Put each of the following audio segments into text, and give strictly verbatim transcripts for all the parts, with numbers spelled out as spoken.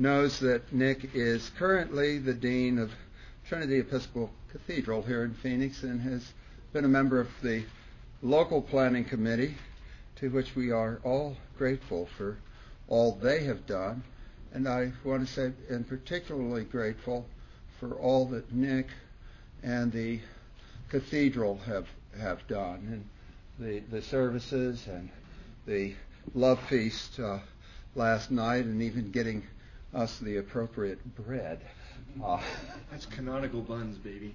knows that Nick is currently the Dean of Trinity Episcopal Cathedral here in Phoenix and has been a member of the local planning committee, to which we are all grateful for all they have done. And I want to say, and particularly grateful for all that Nick and the cathedral have, have done, and the, the services and the love feast uh, last night, and even getting us the appropriate bread. Uh, That's canonical buns, baby.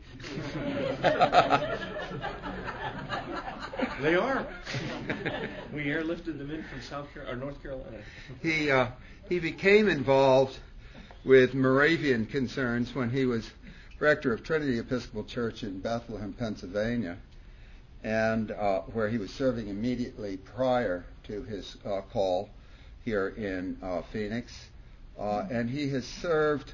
They are. We airlifted them in from South Carolina or North Carolina. He uh, he became involved with Moravian concerns when he was rector of Trinity Episcopal Church in Bethlehem, Pennsylvania, and uh, where he was serving immediately prior to his uh, call here in uh, Phoenix. Uh, and he has served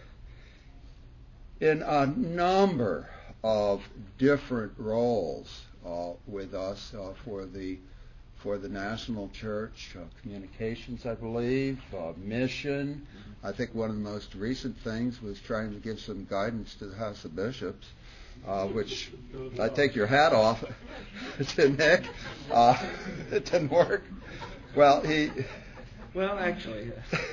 in a number of different roles uh, with us uh, for the for the national church, uh, communications, I believe, uh, mission. Mm-hmm. I think one of the most recent things was trying to give some guidance to the House of Bishops, uh, which I take your hat off to Nick. Uh, it didn't work. Well, he. Well, actually,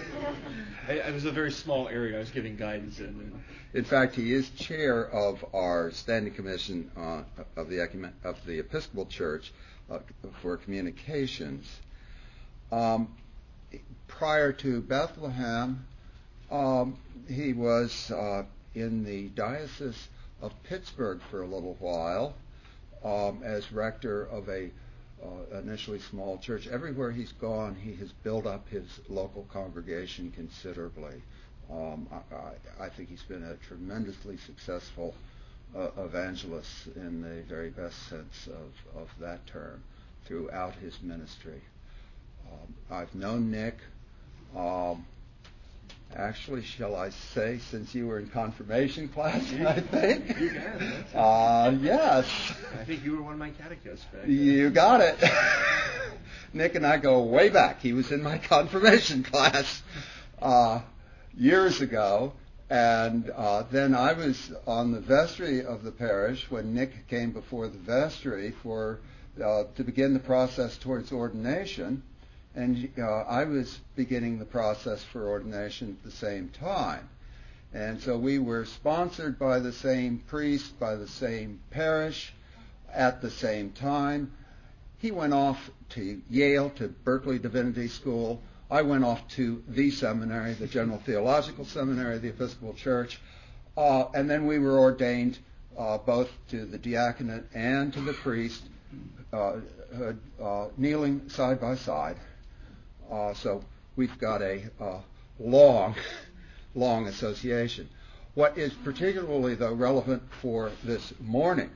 it was a very small area I was giving guidance in. In fact, he is chair of our Standing Commission uh, of the Ecumen- of the Episcopal Church uh, for Communications. Um, prior to Bethlehem, um, he was uh, in the Diocese of Pittsburgh for a little while um, as rector of a Uh, initially small church. Everywhere he's gone, he has built up his local congregation considerably. Um, I, I, I think he's been a tremendously successful uh, evangelist in the very best sense of, of that term throughout his ministry. Um, I've known Nick, um, actually, shall I say, since you were in confirmation class, I think. You got it. Uh, yes. I think you were one of my catechists back then. You got it. Nick and I go way back. He was in my confirmation class uh, years ago, and uh, then I was on the vestry of the parish when Nick came before the vestry for uh, to begin the process towards ordination. And uh, I was beginning the process for ordination at the same time. And so we were sponsored by the same priest, by the same parish, at the same time. He went off to Yale, to Berkeley Divinity School. I went off to the seminary, the General Theological Seminary of the Episcopal Church. Uh, and then we were ordained uh, both to the diaconate and to the priest, uh, uh, kneeling side by side. Uh, so we've got a uh, long, long association. What is particularly, though, relevant for this morning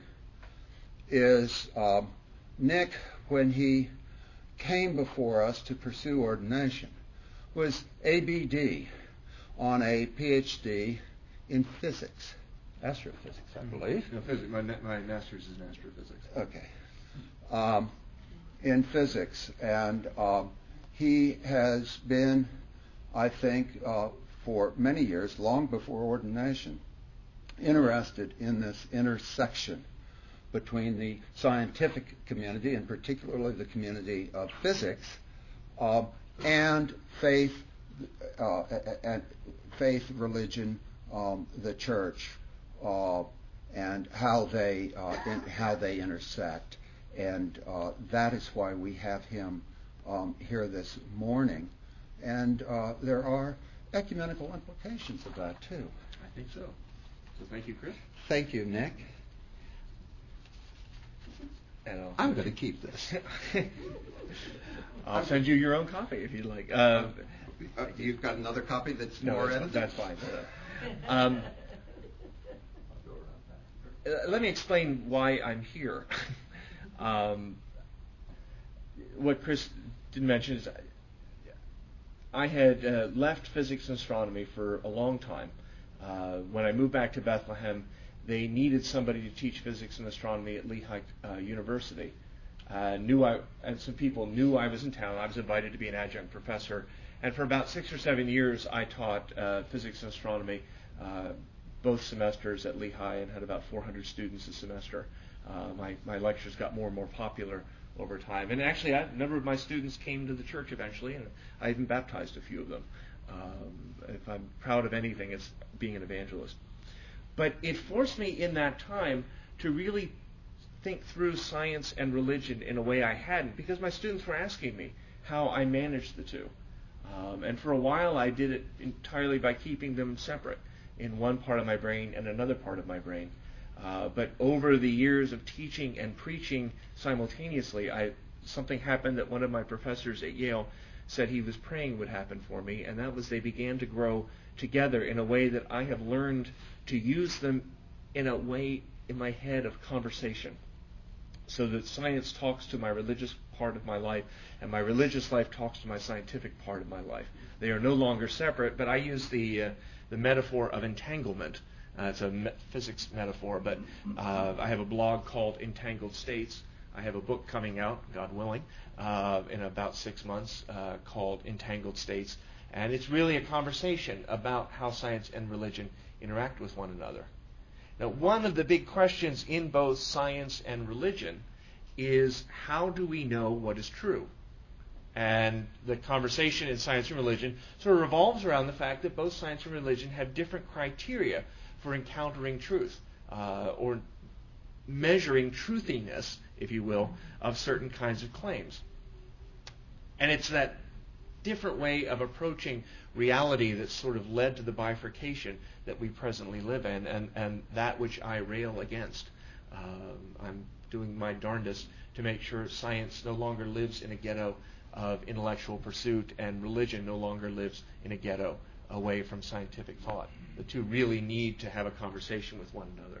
is um, Nick, when he came before us to pursue ordination, was A B D on a P H D in physics, astrophysics, I believe. No, physics. My, my master's is in astrophysics. Okay. Um, in physics, and um, he has been, I think, uh, for many years, long before ordination, interested in this intersection between the scientific community, and particularly the community of physics, uh, and faith, uh, and faith, religion, um, the church, uh, and how they uh, in, how they intersect, and uh, that is why we have him Um, here this morning, and uh, there are ecumenical implications of that too. I think so. So thank you, Chris. Thank you, Nick. And I'll I'm going to keep this. I'll send you your own copy if you'd like. Uh, uh, you've got another copy that's no, more that's, edited? that's fine. So, um, uh, let me explain why I'm here. um, what Chris didn't mention is I had uh, left physics and astronomy for a long time. Uh, when I moved back to Bethlehem, they needed somebody to teach physics and astronomy at Lehigh uh, University. Uh, knew I, and some people knew I was in town. I was invited to be an adjunct professor And for about six or seven years, I taught uh, physics and astronomy uh, both semesters at Lehigh and had about four hundred students a semester. Uh, my, my lectures got more and more popular over time. And actually, I, a number of my students came to the church eventually, and I even baptized a few of them. Um, if I'm proud of anything, it's being an evangelist. But it forced me in that time to really think through science and religion in a way I hadn't, because my students were asking me how I managed the two. Um, and for a while, I did it entirely by keeping them separate in one part of my brain and another part of my brain. Uh, but over the years of teaching and preaching simultaneously, I, something happened that one of my professors at Yale said he was praying would happen for me, and that was they began to grow together in a way that I have learned to use them in a way in my head of conversation, so that science talks to my religious part of my life, and my religious life talks to my scientific part of my life. They are no longer separate, but I use the uh, the metaphor of entanglement. Uh, it's a me- physics metaphor, but uh, I have a blog called Entangled States. I have a book coming out, God willing, uh, in about six months uh, called Entangled States. And it's really a conversation about how science and religion interact with one another. Now, one of the big questions in both science and religion is, how do we know what is true? And the conversation in science and religion sort of revolves around the fact that both science and religion have different criteria for encountering truth, uh, or measuring truthiness, if you will, of certain kinds of claims. And it's that different way of approaching reality that's sort of led to the bifurcation that we presently live in, and, and that which I rail against. Um, I'm doing my darndest to make sure science no longer lives in a ghetto of intellectual pursuit, and religion no longer lives in a ghetto away from scientific thought. The two really need to have a conversation with one another.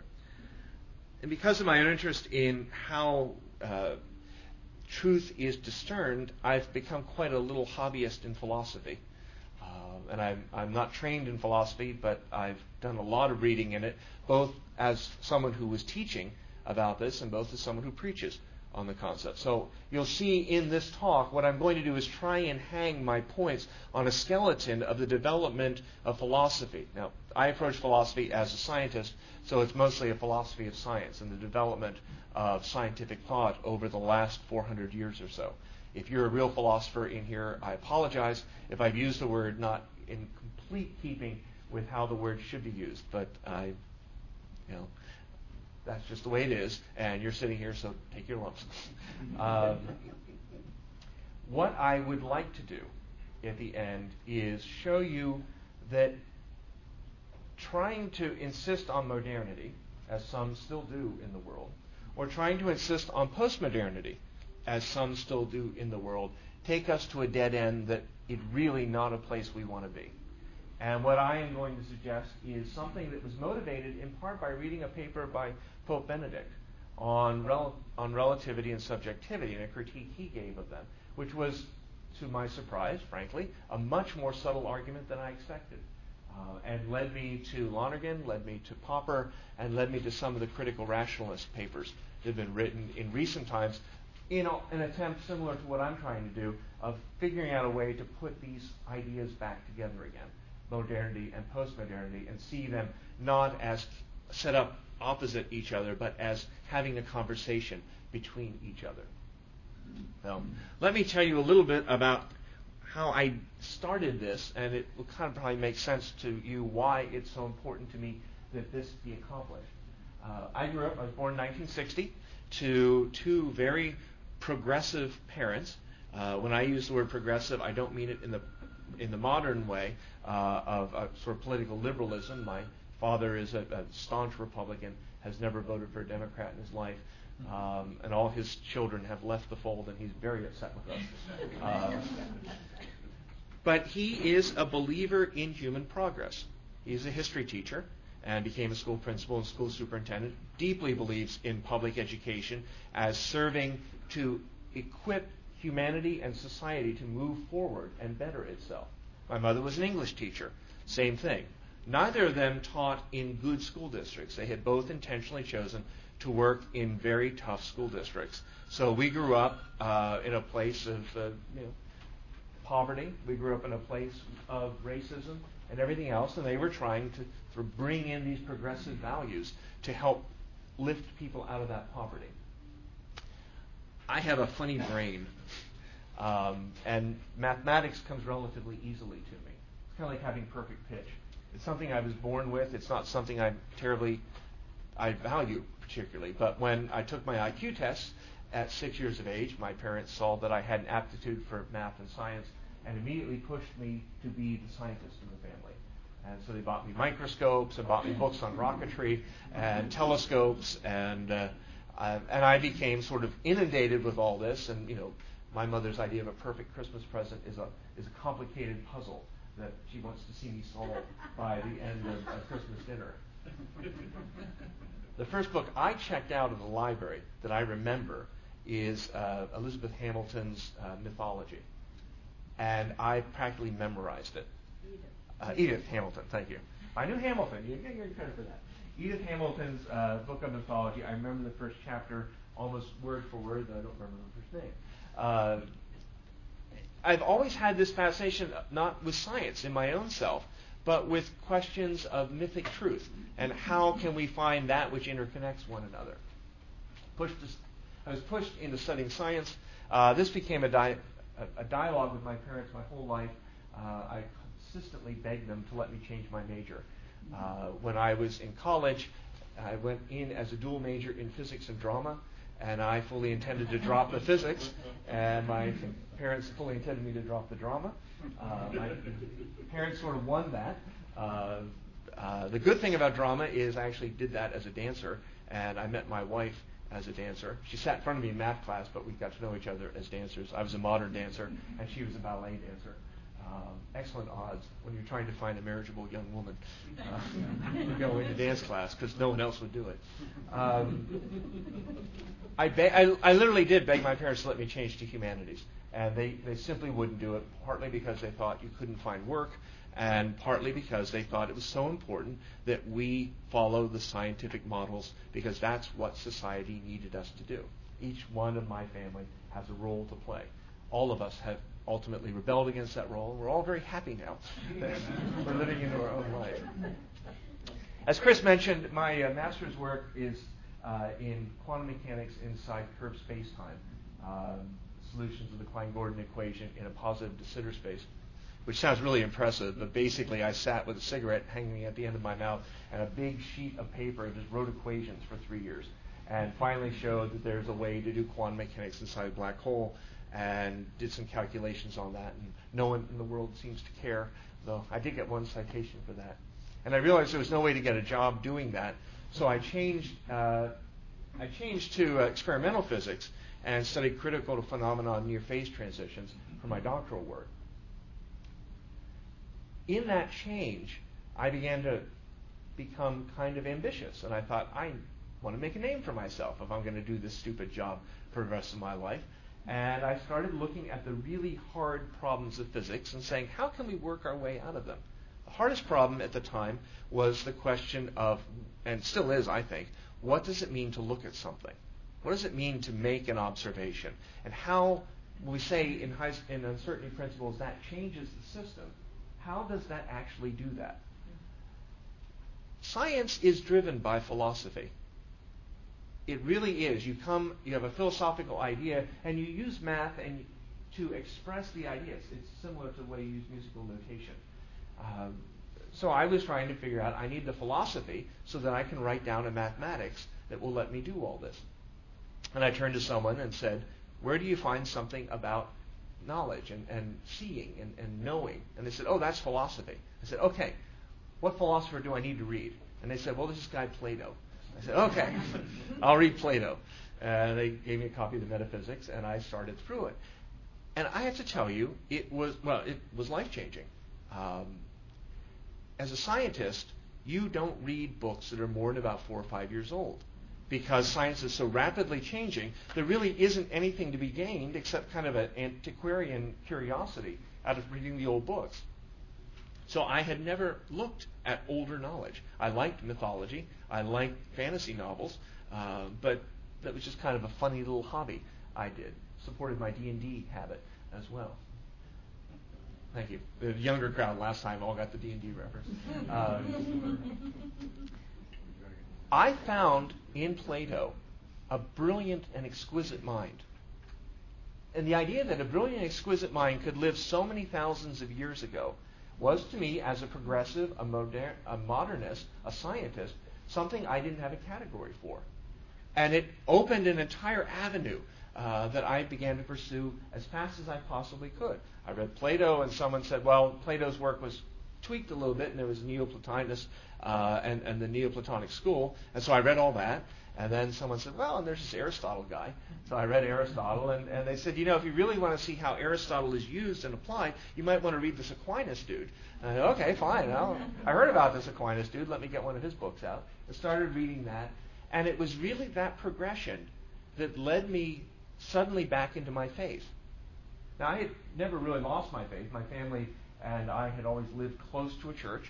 And because of my own interest in how uh, truth is discerned, I've become quite a little hobbyist in philosophy. Uh, and I'm, I'm not trained in philosophy, but I've done a lot of reading in it, both as someone who was teaching about this and both as someone who preaches on the concept. So you'll see in this talk, what I'm going to do is try and hang my points on a skeleton of the development of philosophy. Now, I approach philosophy as a scientist, so it's mostly a philosophy of science and the development of scientific thought over the last four hundred years or so. If you're a real philosopher in here, I apologize if I've used the word not in complete keeping with how the word should be used, but I, you know, that's just the way it is, and you're sitting here, so take your lumps. um, what I would like to do at the end is show you that trying to insist on modernity, as some still do in the world, or trying to insist on postmodernity, as some still do in the world, take us to a dead end that is really not a place we want to be. And what I am going to suggest is something that was motivated in part by reading a paper by Pope Benedict on rel- on relativity and subjectivity, and a critique he gave of them, which was, to my surprise, frankly, a much more subtle argument than I expected, uh, and led me to Lonergan, led me to Popper, and led me to some of the critical rationalist papers that have been written in recent times in a, an attempt similar to what I'm trying to do of figuring out a way to put these ideas back together again, modernity and postmodernity, and see them not as set up opposite each other, but as having a conversation between each other. So, let me tell you a little bit about how I started this, and it will kind of probably make sense to you why it's so important to me that this be accomplished. Uh, I grew up, I was born in nineteen sixty, to two very progressive parents. Uh, when I use the word progressive, I don't mean it in the in the modern way uh, of uh, sort of political liberalism. My father is a, a staunch Republican, has never voted for a Democrat in his life, um, and all his children have left the fold, and he's very upset with us. Uh, but he is a believer in human progress. He's a history teacher and became a school principal and school superintendent, deeply believes in public education as serving to equip humanity and society to move forward and better itself. My mother was an English teacher. Same thing. Neither of them taught in good school districts. They had both intentionally chosen to work in very tough school districts. So we grew up uh, in a place of uh, you know, poverty. We grew up in a place of racism and everything else, and they were trying to sort of bring in these progressive values to help lift people out of that poverty. I have a funny brain, um, and mathematics comes relatively easily to me. It's kind of like having perfect pitch. It's something I was born with. It's not something I terribly, I value particularly. But when I took my I Q test at six years of age, my parents saw that I had an aptitude for math and science and immediately pushed me to be the scientist in the family. And so they bought me microscopes and bought me books on rocketry and telescopes, and uh, I, and I became sort of inundated with all this. And you know, my mother's idea of a perfect Christmas present is a is a complicated puzzle that she wants to see me solve by the end of, of Christmas dinner. The first book I checked out of the library that I remember is uh, Elizabeth Hamilton's uh, Mythology, and I practically memorized it. Uh, Edith Hamilton, thank you. I knew Hamilton. You get your credit for that. Edith Hamilton's uh, book of mythology. I remember the first chapter almost word for word, though I don't remember the first name. Uh, I've always had this fascination, not with science in my own self, but with questions of mythic truth and how can we find that which interconnects one another. Pushed to, I was pushed into studying science. Uh, this became a, di- a, a dialogue with my parents my whole life. Uh, I consistently begged them to let me change my major. Uh, when I was in college, I went in as a dual major in physics and drama, and I fully intended to drop the physics, and my parents fully intended me to drop the drama. Uh, my parents sort of won that. Uh, uh, the good thing about drama is I actually did that as a dancer, and I met my wife as a dancer. She sat in front of me in math class, but we got to know each other as dancers. I was a modern dancer, and she was a ballet dancer. Um, excellent odds when you're trying to find a marriageable young woman uh, to go into dance class, because no one else would do it. Um, I, be- I, I literally did beg my parents to let me change to humanities, and they, they simply wouldn't do it, partly because they thought you couldn't find work, and partly because they thought it was so important that we follow the scientific models, because that's what society needed us to do. Each one of my family has a role to play. All of us have ultimately rebelled against that role, and we're all very happy now that we're living into our own life. As Chris mentioned, my uh, master's work is uh, in quantum mechanics inside curved space-time, um, solutions of the Klein-Gordon equation in a positive de Sitter space, which sounds really impressive, but basically I sat with a cigarette hanging at the end of my mouth and a big sheet of paper and just wrote equations for three years, and finally showed that there's a way to do quantum mechanics inside a black hole, and did some calculations on that, and no one in the world seems to care, though I did get one citation for that. And I realized there was no way to get a job doing that, so I changed uh, I changed to uh, experimental physics and studied critical to phenomenon near phase transitions for my doctoral work. In that change, I began to become kind of ambitious, and I thought, I want to make a name for myself if I'm going to do this stupid job for the rest of my life. And I started looking at the really hard problems of physics and saying, how can we work our way out of them? The hardest problem at the time was the question of, and still is, I think, what does it mean to look at something? What does it mean to make an observation? And how, when we say in, high, in uncertainty principles that changes the system, how does that actually do that? Science is driven by philosophy. It really is. You come, you have a philosophical idea, and you use math and to express the ideas. It's similar to the way you use musical notation. Um, so I was trying to figure out, I need the philosophy so that I can write down a mathematics that will let me do all this. And I turned to someone and said, where do you find something about knowledge and, and seeing and, and knowing? And they said, oh, that's philosophy. I said, okay, what philosopher do I need to read? And they said, well, this is guy Plato. I said, okay, I'll read Plato. And they gave me a copy of the Metaphysics, and I started through it. And I have to tell you, it was, well, it was life-changing. Um, as a scientist, you don't read books that are more than about four or five years old, because science is so rapidly changing, there really isn't anything to be gained except kind of an antiquarian curiosity out of reading the old books. So I had never looked at older knowledge. I liked mythology. I liked fantasy novels, uh, but that was just kind of a funny little hobby I did. Supported my D and D habit as well. Thank you. The younger crowd last time all got the D and D reference. Um, I found in Plato a brilliant and exquisite mind. And the idea that a brilliant and exquisite mind could live so many thousands of years ago was to me, as a progressive, a, modern, a modernist, a scientist, something I didn't have a category for. And it opened an entire avenue uh, that I began to pursue as fast as I possibly could. I read Plato, and someone said, well, Plato's work was tweaked a little bit, and there was Neoplatonicus uh, and, and the Neoplatonic school. And so I read all that. And then someone said, well, and there's this Aristotle guy. So I read Aristotle, and, and they said, you know, if you really want to see how Aristotle is used and applied, you might want to read this Aquinas dude. And I said, okay, fine. I'll, I heard about this Aquinas dude. Let me get one of his books out. I started reading that. And it was really that progression that led me suddenly back into my faith. Now, I had never really lost my faith. My family and I had always lived close to a church.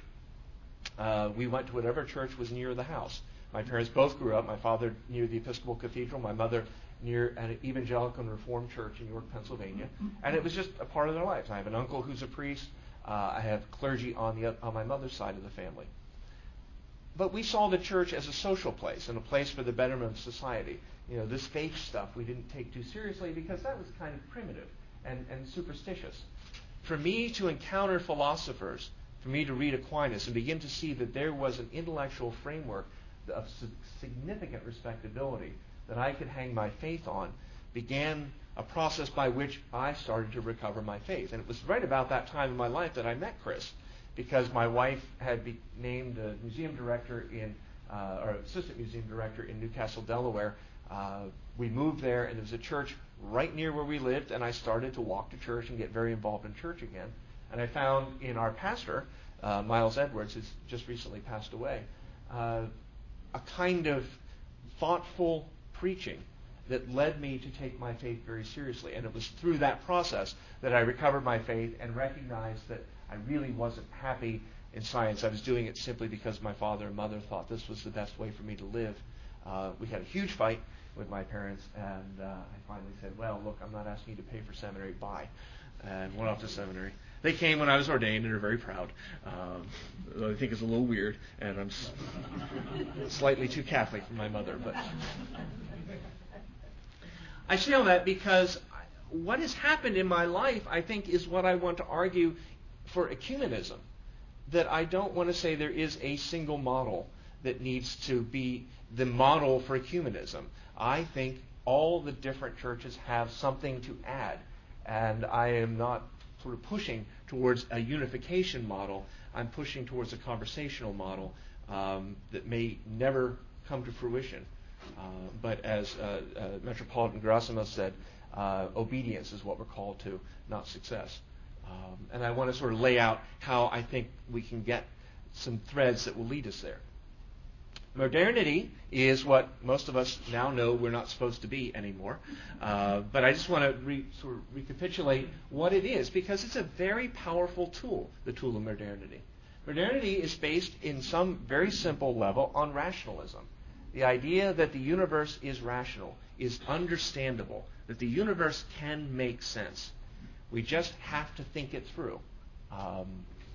Uh, we went to whatever church was near the house. My parents both grew up, my father near the Episcopal Cathedral, my mother near an evangelical and Reformed church in York, Pennsylvania. And it was just a part of their lives. I have an uncle who's a priest. Uh, I have clergy on, the, on my mother's side of the family. But we saw the church as a social place and a place for the betterment of society. You know, this faith stuff we didn't take too seriously because that was kind of primitive and, and superstitious. For me to encounter philosophers, for me to read Aquinas and begin to see that there was an intellectual framework of significant respectability that I could hang my faith on, began a process by which I started to recover my faith. And it was right about that time in my life that I met Chris, because my wife had been named a museum director in, uh, or assistant museum director in Newcastle, Delaware. Uh, we moved there, and there was a church right near where we lived, and I started to walk to church and get very involved in church again. And I found in our pastor, uh, Miles Edwards, who's just recently passed away, uh, a kind of thoughtful preaching that led me to take my faith very seriously. And it was through that process that I recovered my faith and recognized that I really wasn't happy in science. I was doing it simply because my father and mother thought this was the best way for me to live. Uh, we had a huge fight with my parents, and uh, I finally said, well, look, I'm not asking you to pay for seminary, bye. And went off to seminary. They came when I was ordained and are very proud. Um, I think it's a little weird, and I'm s- slightly too Catholic for my mother. But I say all that because what has happened in my life, I think, is what I want to argue for ecumenism. That I don't want to say there is a single model that needs to be the model for ecumenism. I think all the different churches have something to add. And I am not sort of pushing towards a unification model. I'm pushing towards a conversational model um, that may never come to fruition. Uh, but as uh, uh, Metropolitan Gerasimos said, uh, obedience is what we're called to, not success. Um, and I want to sort of lay out how I think we can get some threads that will lead us there. Modernity is what most of us now know we're not supposed to be anymore. Uh, but I just want to re, sort of recapitulate what it is, because it's a very powerful tool, the tool of modernity. Modernity is based in some very simple level on rationalism. The idea that the universe is rational, is understandable, that the universe can make sense. We just have to think it through. Um,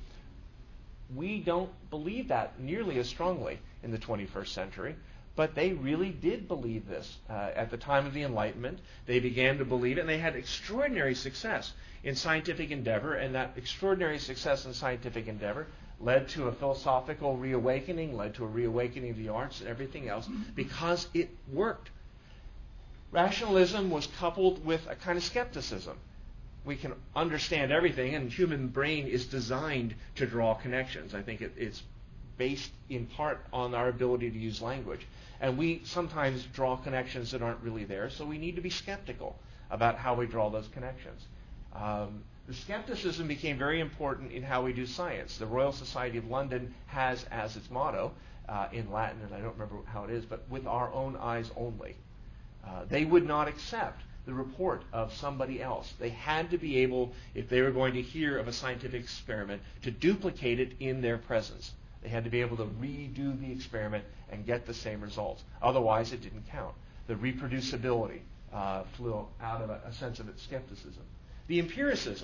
we don't believe that nearly as strongly in the twenty-first century, but they really did believe this. Uh, at the time of the Enlightenment, they began to believe it, and they had extraordinary success in scientific endeavor, and that extraordinary success in scientific endeavor led to a philosophical reawakening, led to a reawakening of the arts and everything else, because it worked. Rationalism was coupled with a kind of skepticism. We can understand everything, and the human brain is designed to draw connections. I think it, it's based in part on our ability to use language. And we sometimes draw connections that aren't really there, so we need to be skeptical about how we draw those connections. Um, the skepticism became very important in how we do science. The Royal Society of London has as its motto, uh, in Latin, and I don't remember how it is, but with our own eyes only. Uh, they would not accept the report of somebody else. They had to be able, if they were going to hear of a scientific experiment, to duplicate it in their presence. They had to be able to redo the experiment and get the same results. Otherwise, it didn't count. The reproducibility uh, flew out of a, a sense of its skepticism. The empiricism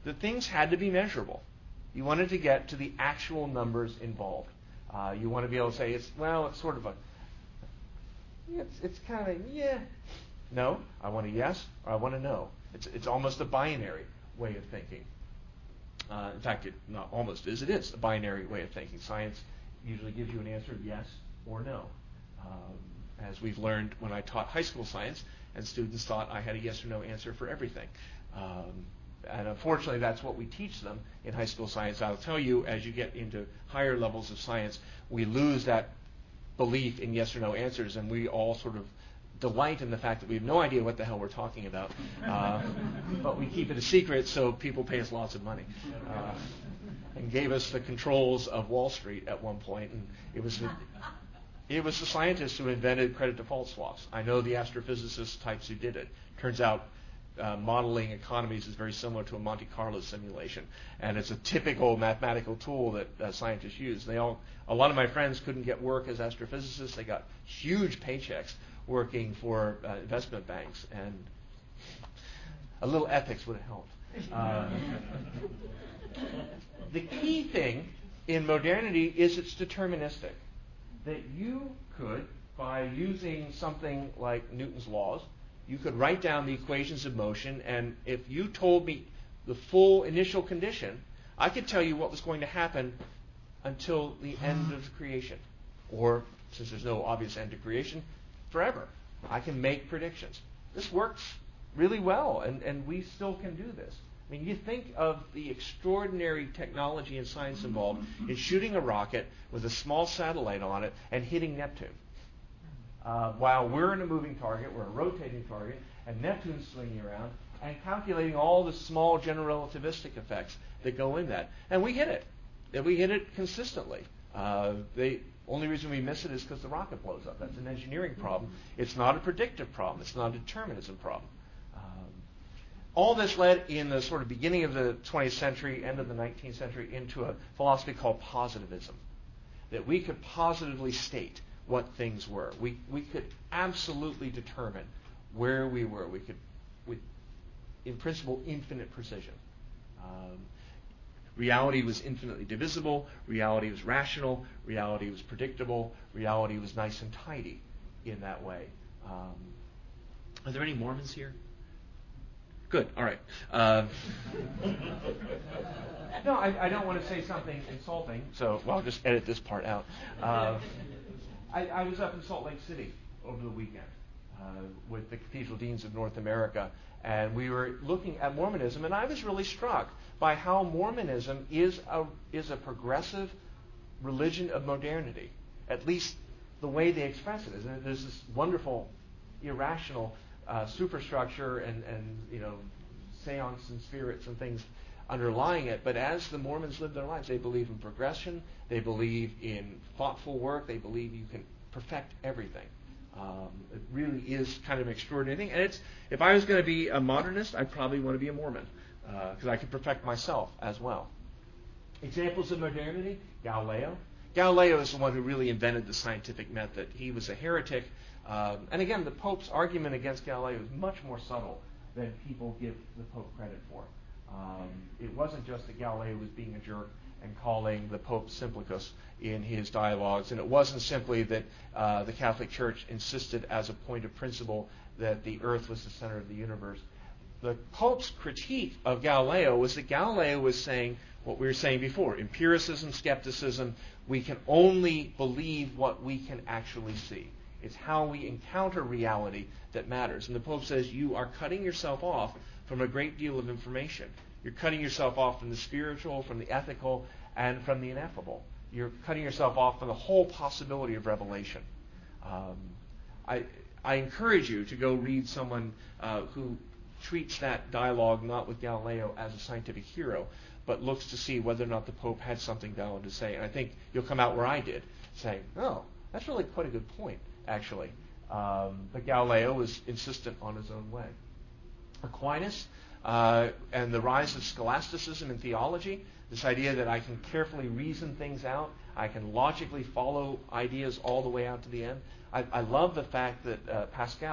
the things had to be measurable. You wanted to get to the actual numbers involved. Uh, you want to be able to say, it's well, it's sort of a, it's, it's kind of, yeah. No, I want a yes, or I want a no. It's, it's almost a binary way of thinking. Uh, in fact, it not almost is, it is a binary way of thinking. Science usually gives you an answer of yes or no. Um, as we've learned when I taught high school science, and students thought I had a yes or no answer for everything. Um, and unfortunately, that's what we teach them in high school science. I'll tell you, as you get into higher levels of science, we lose that belief in yes or no answers, and we all sort of delight in the fact that we have no idea what the hell we're talking about. Uh, but we keep it a secret so people pay us lots of money. Uh, and gave us the controls of Wall Street at one point, and it was the, it was the scientists who invented credit default swaps. I know the astrophysicist types who did it. Turns out uh, modeling economies is very similar to a Monte Carlo simulation, and it's a typical mathematical tool that uh, scientists use. They all, a lot of my friends couldn't get work as astrophysicists. They got huge paychecks working for uh, investment banks, and a little ethics would have helped. Uh, the key thing in modernity is it's deterministic. That you could, by using something like Newton's laws, you could write down the equations of motion, and if you told me the full initial condition, I could tell you what was going to happen until the end of creation. Or, since there's no obvious end to creation, forever. I can make predictions. This works really well, and, and we still can do this. I mean, you think of the extraordinary technology and science involved in shooting a rocket with a small satellite on it and hitting Neptune. Uh, while we're in a moving target, we're a rotating target, and Neptune's swinging around, and calculating all the small general relativistic effects that go in that. And we hit it. And we hit it consistently. Uh, the only reason we miss it is because the rocket blows up. That's an engineering problem. It's not a predictive problem. It's not a determinism problem. All this led in the sort of beginning of the twentieth century, end of the nineteenth century, into a philosophy called positivism. That we could positively state what things were. We we could absolutely determine where we were. We could, with, in principle, infinite precision. Um, reality was infinitely divisible. Reality was rational. Reality was predictable. Reality was nice and tidy in that way. Um, are there any Mormons here? Good. All right. Uh, no, I, I don't want to say something insulting, so well, I'll just edit this part out. Uh, I, I was up in Salt Lake City over the weekend uh, with the Cathedral Deans of North America, and we were looking at Mormonism, and I was really struck by how Mormonism is a is a progressive religion of modernity. At least the way they express it is. There's this wonderful, irrational Uh, superstructure and, and you know seance and spirits and things underlying it, but as the Mormons live their lives, they believe in progression, they believe in thoughtful work, they believe you can perfect everything. Um, it really is kind of an extraordinary thing, and it's if I was going to be a modernist, I'd probably want to be a Mormon because uh, I could perfect myself as well. Examples of modernity: Galileo. Galileo is the one who really invented the scientific method. He was a heretic. Um, and again, the Pope's argument against Galileo is much more subtle than people give the Pope credit for. Um, it wasn't just that Galileo was being a jerk and calling the Pope Simplicus in his dialogues, and it wasn't simply that uh, the Catholic Church insisted as a point of principle that the earth was the center of the universe. The Pope's critique of Galileo was that Galileo was saying what we were saying before, empiricism, skepticism, we can only believe what we can actually see. It's how we encounter reality that matters. And the Pope says you are cutting yourself off from a great deal of information. You're cutting yourself off from the spiritual, from the ethical, and from the ineffable. You're cutting yourself off from the whole possibility of revelation. Um, I, I encourage you to go read someone uh, who treats that dialogue not with Galileo as a scientific hero, but looks to see whether or not the Pope had something valid to say. And I think you'll come out where I did, saying, oh, that's really quite a good point, actually. Um, but Galileo was insistent on his own way. Aquinas uh, and the rise of scholasticism in theology, this idea that I can carefully reason things out, I can logically follow ideas all the way out to the end. I, I love the fact that uh, Pascal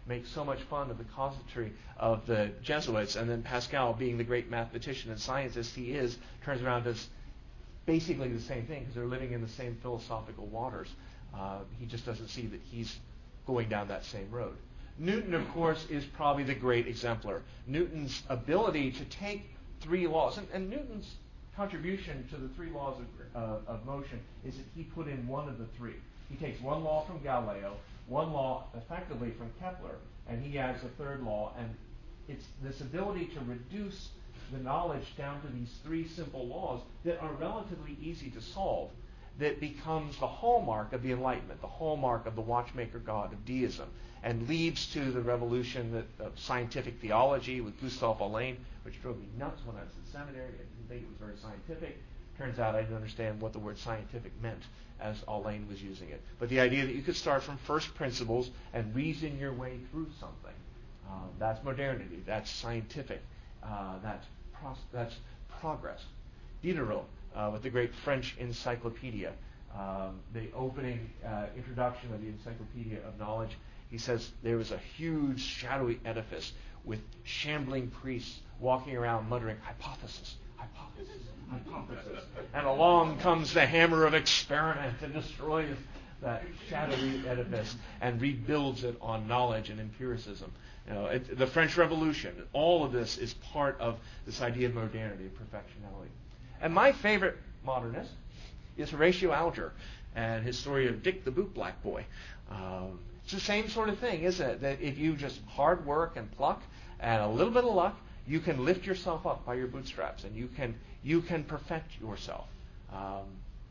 make so much fun of the casuistry of the Jesuits, and then Pascal, being the great mathematician and scientist he is, turns around and does basically the same thing because they're living in the same philosophical waters. Uh, he just doesn't see that he's going down that same road. Newton, of course, is probably the great exemplar. Newton's ability to take three laws, and, and Newton's contribution to the three laws of, uh, of motion is that he put in one of the three. He takes one law from Galileo, one law effectively from Kepler, and he adds a third law, and it's this ability to reduce the knowledge down to these three simple laws that are relatively easy to solve that becomes the hallmark of the Enlightenment, the hallmark of the watchmaker God of deism, and leads to the revolution that, of scientific theology with Gustave Alain, which drove me nuts when I was in seminary. I didn't think it was very scientific. Turns out I didn't understand what the word scientific meant as Alain was using it. But the idea that you could start from first principles and reason your way through something, uh, that's modernity, that's scientific, uh, that's, pros- that's progress. Diderot, uh, with the great French encyclopedia, um, the opening uh, introduction of the Encyclopedia of Knowledge, he says there was a huge shadowy edifice with shambling priests walking around muttering, hypothesis, hypothesis, hypothesis. And along comes the hammer of experiment and destroys that shadowy edifice and rebuilds it on knowledge and empiricism. You know, it, the French Revolution, all of this is part of this idea of modernity, of perfectionality. And my favorite modernist is Horatio Alger and his story of Dick the Bootblack Boy. Um, it's the same sort of thing, isn't it? That if you just hard work and pluck and a little bit of luck, you can lift yourself up by your bootstraps, and you can you can perfect yourself. Um,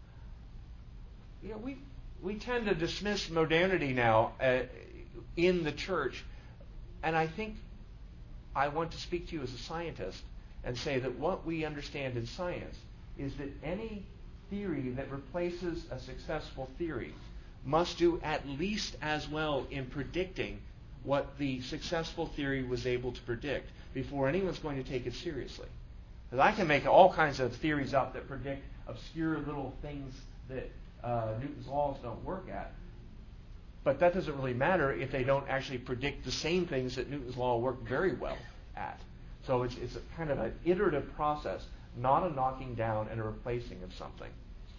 you know, we we tend to dismiss modernity now uh, in the church, and I think I want to speak to you as a scientist and say that what we understand in science is that any theory that replaces a successful theory must do at least as well in predicting what the successful theory was able to predict before anyone's going to take it seriously. Because I can make all kinds of theories up that predict obscure little things that uh, Newton's laws don't work at, but that doesn't really matter if they don't actually predict the same things that Newton's law worked very well at. So it's, it's a kind of an iterative process, not a knocking down and a replacing of something.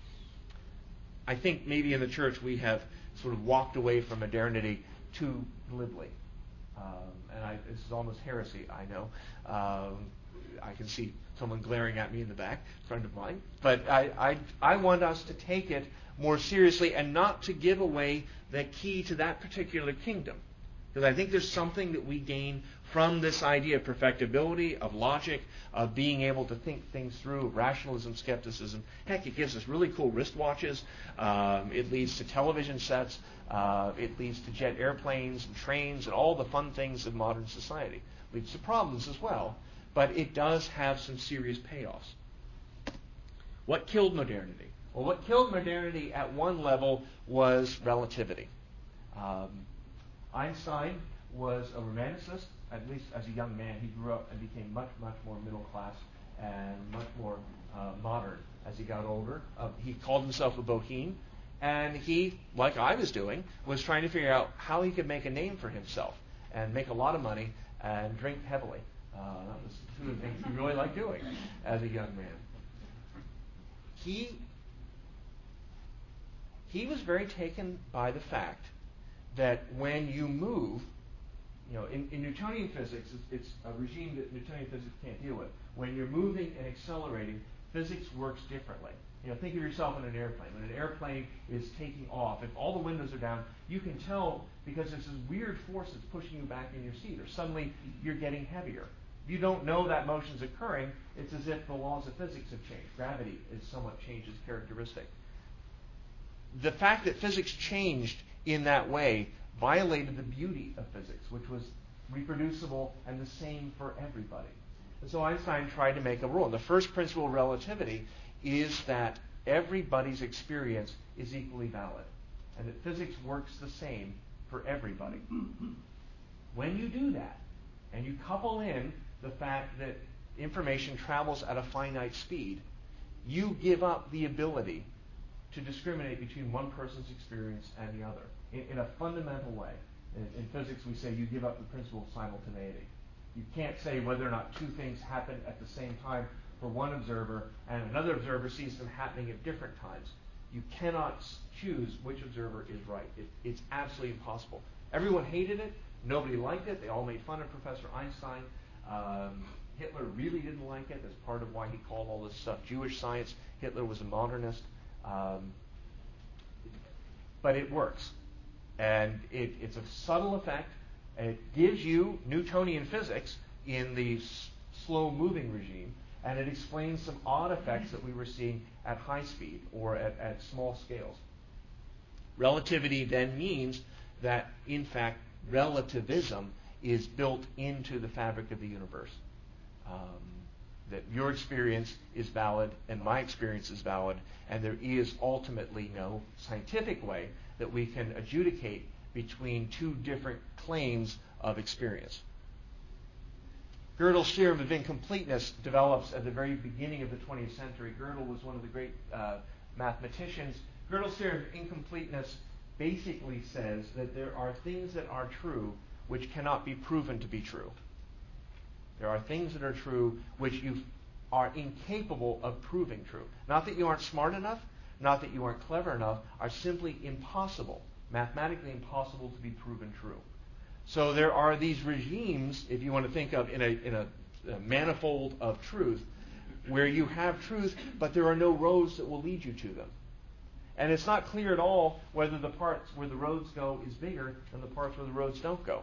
I think maybe in the church we have sort of walked away from modernity too glibly. Um, and I, this is almost heresy, I know. Um, I can see someone glaring at me in the back, a friend of mine. But I, I, I want us to take it more seriously and not to give away the key to that particular kingdom. Because I think there's something that we gain from this idea of perfectibility, of logic, of being able to think things through, of rationalism, skepticism. Heck, it gives us really cool wristwatches. Um, it leads to television sets. Uh, it leads to jet airplanes and trains and all the fun things of modern society. It leads to problems as well, but it does have some serious payoffs. What killed modernity? Well, what killed modernity at one level was relativity. Um, Einstein was a romanticist, at least as a young man. He grew up and became much, much more middle class and much more uh, modern as he got older. Uh, he called himself a Boheme, and he, like I was doing, was trying to figure out how he could make a name for himself and make a lot of money and drink heavily. Uh, that was two of the things he really liked doing as a young man. He, he was very taken by the fact that when you move, you know, in, in Newtonian physics, it's, it's a regime that Newtonian physics can't deal with. When you're moving and accelerating, physics works differently. You know, think of yourself in an airplane. When an airplane is taking off, if all the windows are down, you can tell because there's this weird force that's pushing you back in your seat, or suddenly you're getting heavier. You don't know that motion's occurring. It's as if the laws of physics have changed. Gravity is somewhat changed its characteristic. The fact that physics changed in that way violated the beauty of physics, which was reproducible and the same for everybody. And so Einstein tried to make a rule. And the first principle of relativity is that everybody's experience is equally valid, and that physics works the same for everybody. When you do that, and you couple in the fact that information travels at a finite speed, you give up the ability to discriminate between one person's experience and the other in, in a fundamental way. In, in physics, we say you give up the principle of simultaneity. You can't say whether or not two things happen at the same time for one observer and another observer sees them happening at different times. You cannot choose which observer is right. It, it's absolutely impossible. Everyone hated it. Nobody liked it. They all made fun of Professor Einstein. Um, Hitler really didn't like it. That's part of why he called all this stuff Jewish science. Hitler was a modernist. Um, but it works. And it, it's a subtle effect. It gives you Newtonian physics in the s- slow-moving regime, and it explains some odd effects that we were seeing at high speed or at, at small scales. Relativity then means that, in fact, relativism is built into the fabric of the universe. Um, that your experience is valid and my experience is valid, and there is ultimately no scientific way that we can adjudicate between two different claims of experience. Gödel's theorem of incompleteness develops at the very beginning of the twentieth century. Gödel was one of the great uh, mathematicians. Gödel's theorem of incompleteness basically says that there are things that are true which cannot be proven to be true. There are things that are true which you are incapable of proving true. Not that you aren't smart enough, not that you aren't clever enough, are simply impossible, mathematically impossible to be proven true. So there are these regimes, if you want to think of in a, in a, a manifold of truth, where you have truth, but there are no roads that will lead you to them. And it's not clear at all whether the parts where the roads go is bigger than the parts where the roads don't go.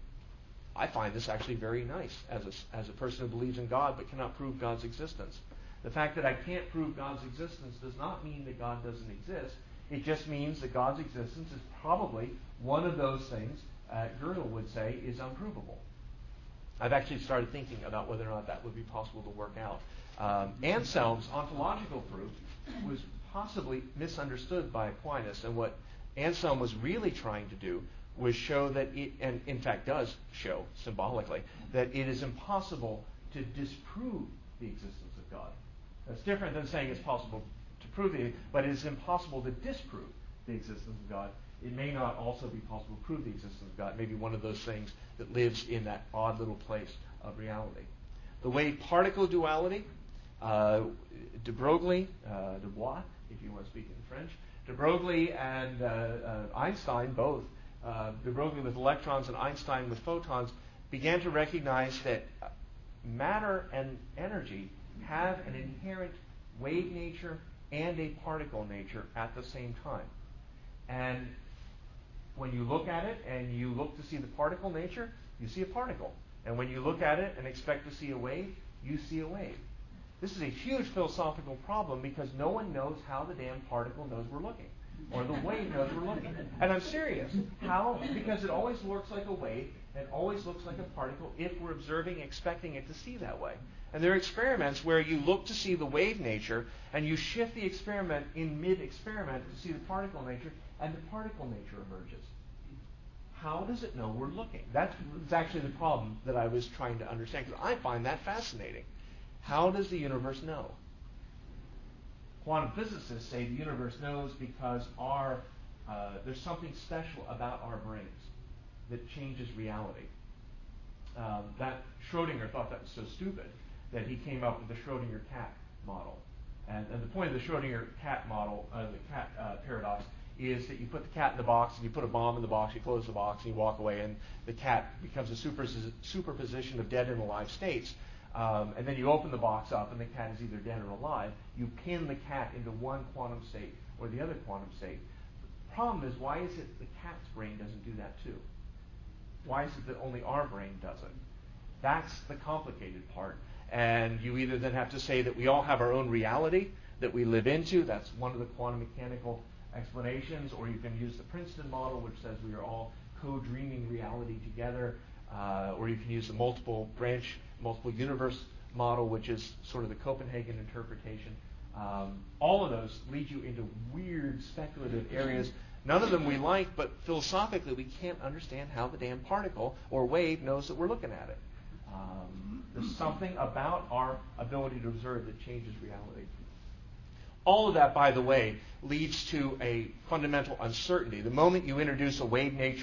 I find this actually very nice as a, as a person who believes in God but cannot prove God's existence. The fact that I can't prove God's existence does not mean that God doesn't exist. It just means that God's existence is probably one of those things uh, Gödel would say is unprovable. I've actually started thinking about whether or not that would be possible to work out. Um, Anselm's ontological proof was possibly misunderstood by Aquinas, and what Anselm was really trying to do was show that it, and in fact does show symbolically, that it is impossible to disprove the existence of God. That's different than saying it's possible to prove it, but it is impossible to disprove the existence of God. It may not also be possible to prove the existence of God. It may be one of those things that lives in that odd little place of reality. The wave-particle duality, uh, de Broglie, uh, de Bois, if you want to speak in French, de Broglie and uh, uh, Einstein both, uh, de Broglie with electrons and Einstein with photons, began to recognize that matter and energy have an inherent wave nature and a particle nature at the same time. And when you look at it and you look to see the particle nature, you see a particle. And when you look at it and expect to see a wave, you see a wave. This is a huge philosophical problem because no one knows how the damn particle knows we're looking, or the wave knows we're looking. And I'm serious. How? Because it always looks like a wave and always looks like a particle if we're observing, expecting it to see that way. And there are experiments where you look to see the wave nature and you shift the experiment in mid-experiment to see the particle nature, and the particle nature emerges. How does it know we're looking? That's, that's actually the problem that I was trying to understand, because I find that fascinating. How does the universe know? Quantum physicists say the universe knows because our uh, there's something special about our brains that changes reality. Um, that Schrodinger thought that was so stupid that he came up with the Schrodinger cat model. And, and the point of the Schrodinger cat model, uh, the cat uh, paradox, is that you put the cat in the box and you put a bomb in the box, you close the box and you walk away, and the cat becomes a super, superposition of dead and alive states. Um, and then you open the box up and the cat is either dead or alive. You pin the cat into one quantum state or the other quantum state. The problem is, why is it the cat's brain doesn't do that too? Why is it that only our brain does it? That's the complicated part. And you either then have to say that we all have our own reality that we live into. That's one of the quantum mechanical explanations. Or you can use the Princeton model, which says we are all co-dreaming reality together. Uh, or you can use the multiple branch, multiple universe model, which is sort of the Copenhagen interpretation. Um, all of those lead you into weird speculative areas. None of them we like, but philosophically we can't understand how the damn particle or wave knows that we're looking at it. Um, there's something about our ability to observe that changes reality. All of that, by the way, leads to a fundamental uncertainty. The moment you introduce a wave nature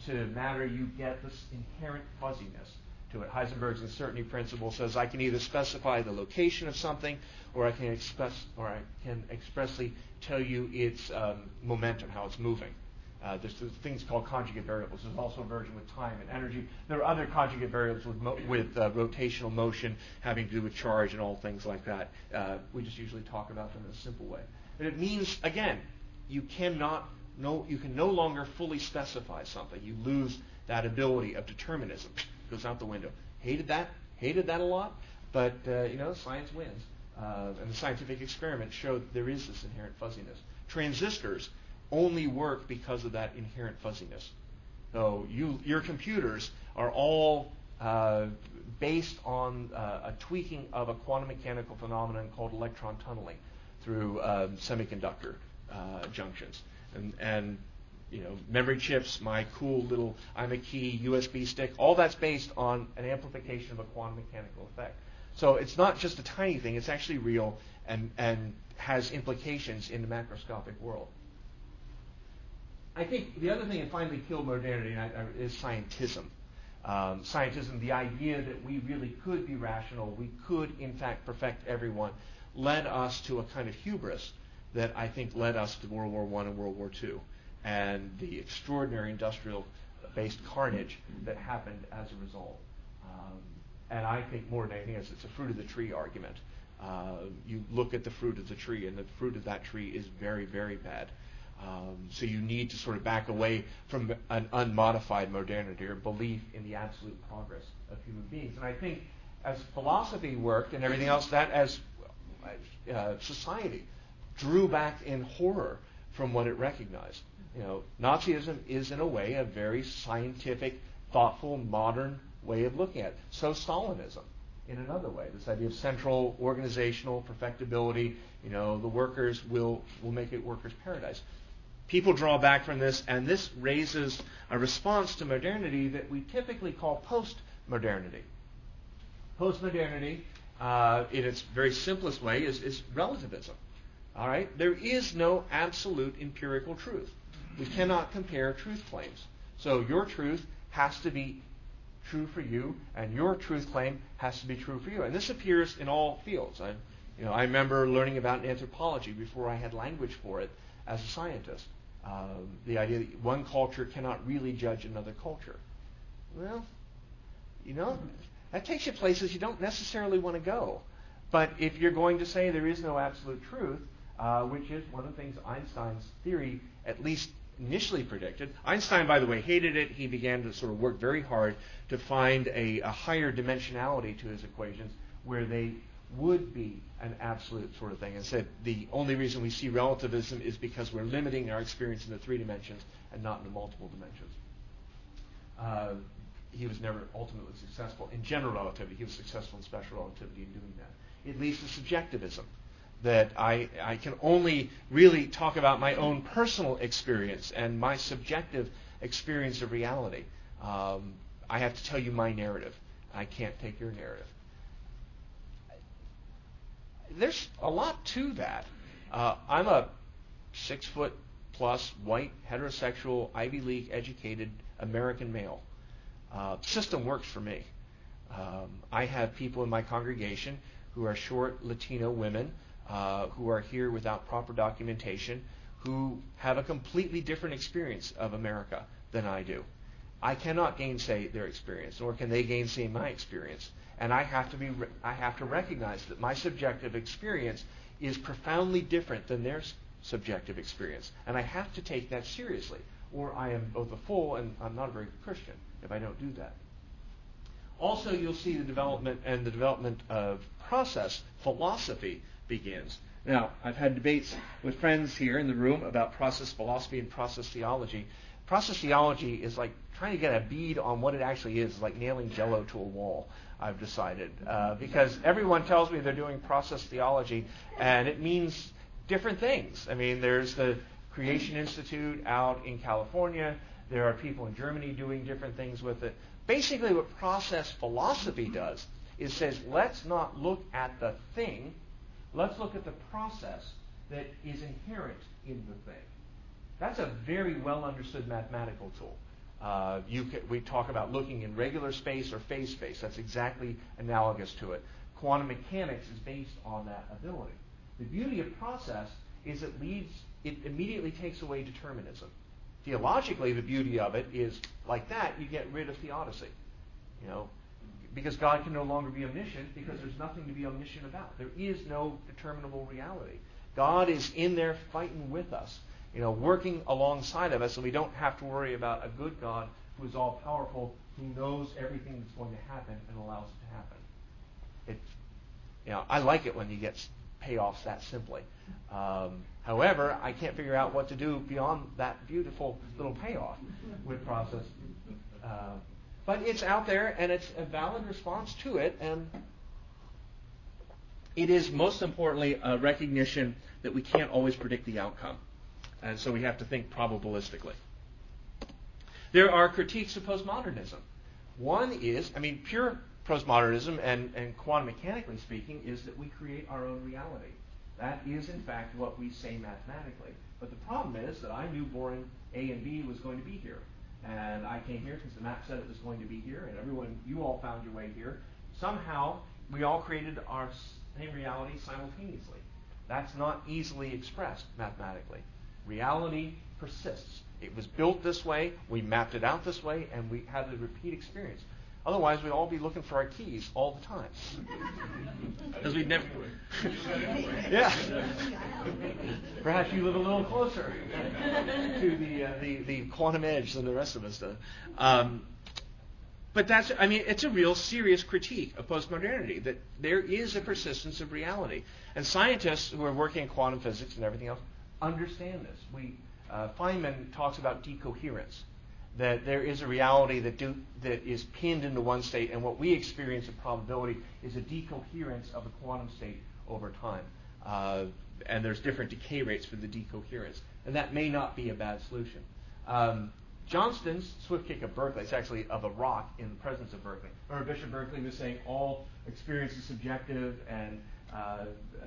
to matter, you get this inherent fuzziness to it. Heisenberg's uncertainty principle says I can either specify the location of something, or I can express, or I can expressly tell you its um, momentum, how it's moving. Uh, there's things called conjugate variables. There's also a version with time and energy. There are other conjugate variables with, mo- with uh, rotational motion having to do with charge and all things like that. Uh, we just usually talk about them in a simple way. But it means, again, you cannot, no, you can no longer fully specify something. You lose that ability of determinism. Goes out the window. Hated that. Hated that a lot. But uh, you know, science wins, uh, and the scientific experiment showed there is this inherent fuzziness. Transistors only work because of that inherent fuzziness. So you, your computers are all uh, based on uh, a tweaking of a quantum mechanical phenomenon called electron tunneling through um, semiconductor uh, junctions. And, and you know, memory chips, my cool little I'm a key U S B stick, all that's based on an amplification of a quantum mechanical effect. So it's not just a tiny thing, it's actually real and, and has implications in the macroscopic world. I think the other thing that finally killed modernity is scientism. Um, scientism, the idea that we really could be rational, we could in fact perfect everyone, led us to a kind of hubris that I think led us to World War One and World War Two, and the extraordinary industrial-based carnage that happened as a result. Um, and I think more than anything else, it's a fruit of the tree argument. Uh, you look at the fruit of the tree, and the fruit of that tree is very, very bad. Um, so you need to sort of back away from an unmodified modernity or belief in the absolute progress of human beings. And I think as philosophy worked and everything else, that as uh, society drew back in horror from what it recognized. You know, Nazism is in a way a very scientific, thoughtful, modern way of looking at it. So Stalinism in another way, this idea of central organizational perfectibility, you know, the workers will, will make it workers' paradise. People draw back from this, and this raises a response to modernity that we typically call post-modernity. Post-modernity, uh, in its very simplest way, is, is relativism. All right? There is no absolute empirical truth. We cannot compare truth claims. So your truth has to be true for you, and your truth claim has to be true for you. And this appears in all fields. I, you know, I remember learning about anthropology before I had language for it as a scientist. Um, the idea that one culture cannot really judge another culture. Well, you know, that takes you places you don't necessarily want to go. But if you're going to say there is no absolute truth, uh, which is one of the things Einstein's theory at least initially predicted. Einstein, by the way, hated it. He began to sort of work very hard to find a, a higher dimensionality to his equations where they would be an absolute sort of thing, and said the only reason we see relativism is because we're limiting our experience into three dimensions and not into multiple dimensions. Uh, he was never ultimately successful in general relativity. He was successful in special relativity in doing that. It leads to subjectivism, that I, I can only really talk about my own personal experience and my subjective experience of reality. Um, I have to tell you my narrative. I can't take your narrative. There's a lot to that. Uh, I'm a six foot plus white heterosexual Ivy League educated American male. Uh, system works for me. Um, I have people in my congregation who are short Latino women uh, who are here without proper documentation, who have a completely different experience of America than I do. I cannot gainsay their experience, nor can they gainsay my experience. And I have to be, I have to recognize that my subjective experience is profoundly different than their subjective experience. And I have to take that seriously, or I am both a fool and I'm not a very good Christian if I don't do that. Also, you'll see the development and the development of process philosophy begins. Now, I've had debates with friends here in the room about process philosophy and process theology. Process theology is like trying to get a bead on what it actually is, like nailing Jell-O to a wall, I've decided. Uh, because everyone tells me they're doing process theology, and it means different things. I mean, there's the Creation Institute out in California. There are people in Germany doing different things with it. Basically, what process philosophy does is says, let's not look at the thing, let's look at the process that is inherent in the thing. That's a very well understood mathematical tool. Uh, you can, we talk about looking in regular space or phase space. That's exactly analogous to it. Quantum mechanics is based on that ability. The beauty of process is it leads, it immediately takes away determinism. Theologically, the beauty of it is, like that, you get rid of theodicy. You know, because God can no longer be omniscient because there's nothing to be omniscient about. There is no determinable reality. God is in there fighting with us, you know, working alongside of us, and we don't have to worry about a good God who is all-powerful, who knows everything that's going to happen and allows it to happen. It, you know, I like it when you get payoffs that simply. Um, however, I can't figure out what to do beyond that beautiful little payoff with process. Uh, but it's out there, and it's a valid response to it, and it is most importantly a recognition that we can't always predict the outcome. And so we have to think probabilistically. There are critiques of postmodernism. One is, I mean, pure postmodernism, and, and quantum mechanically speaking, is that we create our own reality. That is, in fact, what we say mathematically. But the problem is that I knew boring A and B was going to be here. And I came here because the map said it was going to be here, and everyone, you all found your way here. Somehow, we all created our same reality simultaneously. That's not easily expressed mathematically. Reality persists. It was built this way, we mapped it out this way, and we had the repeat experience. Otherwise, we'd all be looking for our keys all the time. Because we'd never... yeah. Perhaps you live a little closer to the, uh, the the quantum edge than the rest of us do. Um, but that's, I mean, it's a real serious critique of postmodernity, that there is a persistence of reality. And scientists who are working in quantum physics and everything else understand this. We uh, Feynman talks about decoherence, that there is a reality that do, that is pinned into one state, and what we experience in probability is a decoherence of a quantum state over time. Uh, and there's different decay rates for the decoherence. And that may not be a bad solution. Um, Johnston's swift kick of Berkeley, it's actually of a rock in the presence of Berkeley. Remember, Bishop Berkeley was saying all experience is subjective, and uh, uh,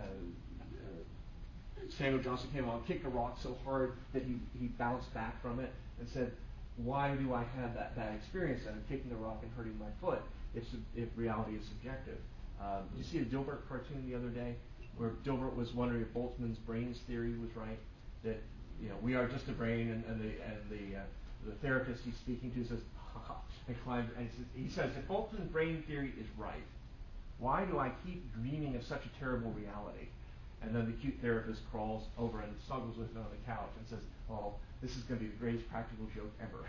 Samuel Johnson came along, kicked a rock so hard that he, he bounced back from it and said, why do I have that bad experience of kicking the rock and hurting my foot if, if reality is subjective? Um, did you see a Dilbert cartoon the other day where Dilbert was wondering if Boltzmann's brains theory was right? That, you know, we are just a brain, and, and the and the uh, the therapist he's speaking to says, ha ha, and climbs, and he says, if Boltzmann's brain theory is right, why do I keep dreaming of such a terrible reality? And then the cute therapist crawls over and snuggles with him on the couch and says, oh, this is going to be the greatest practical joke ever.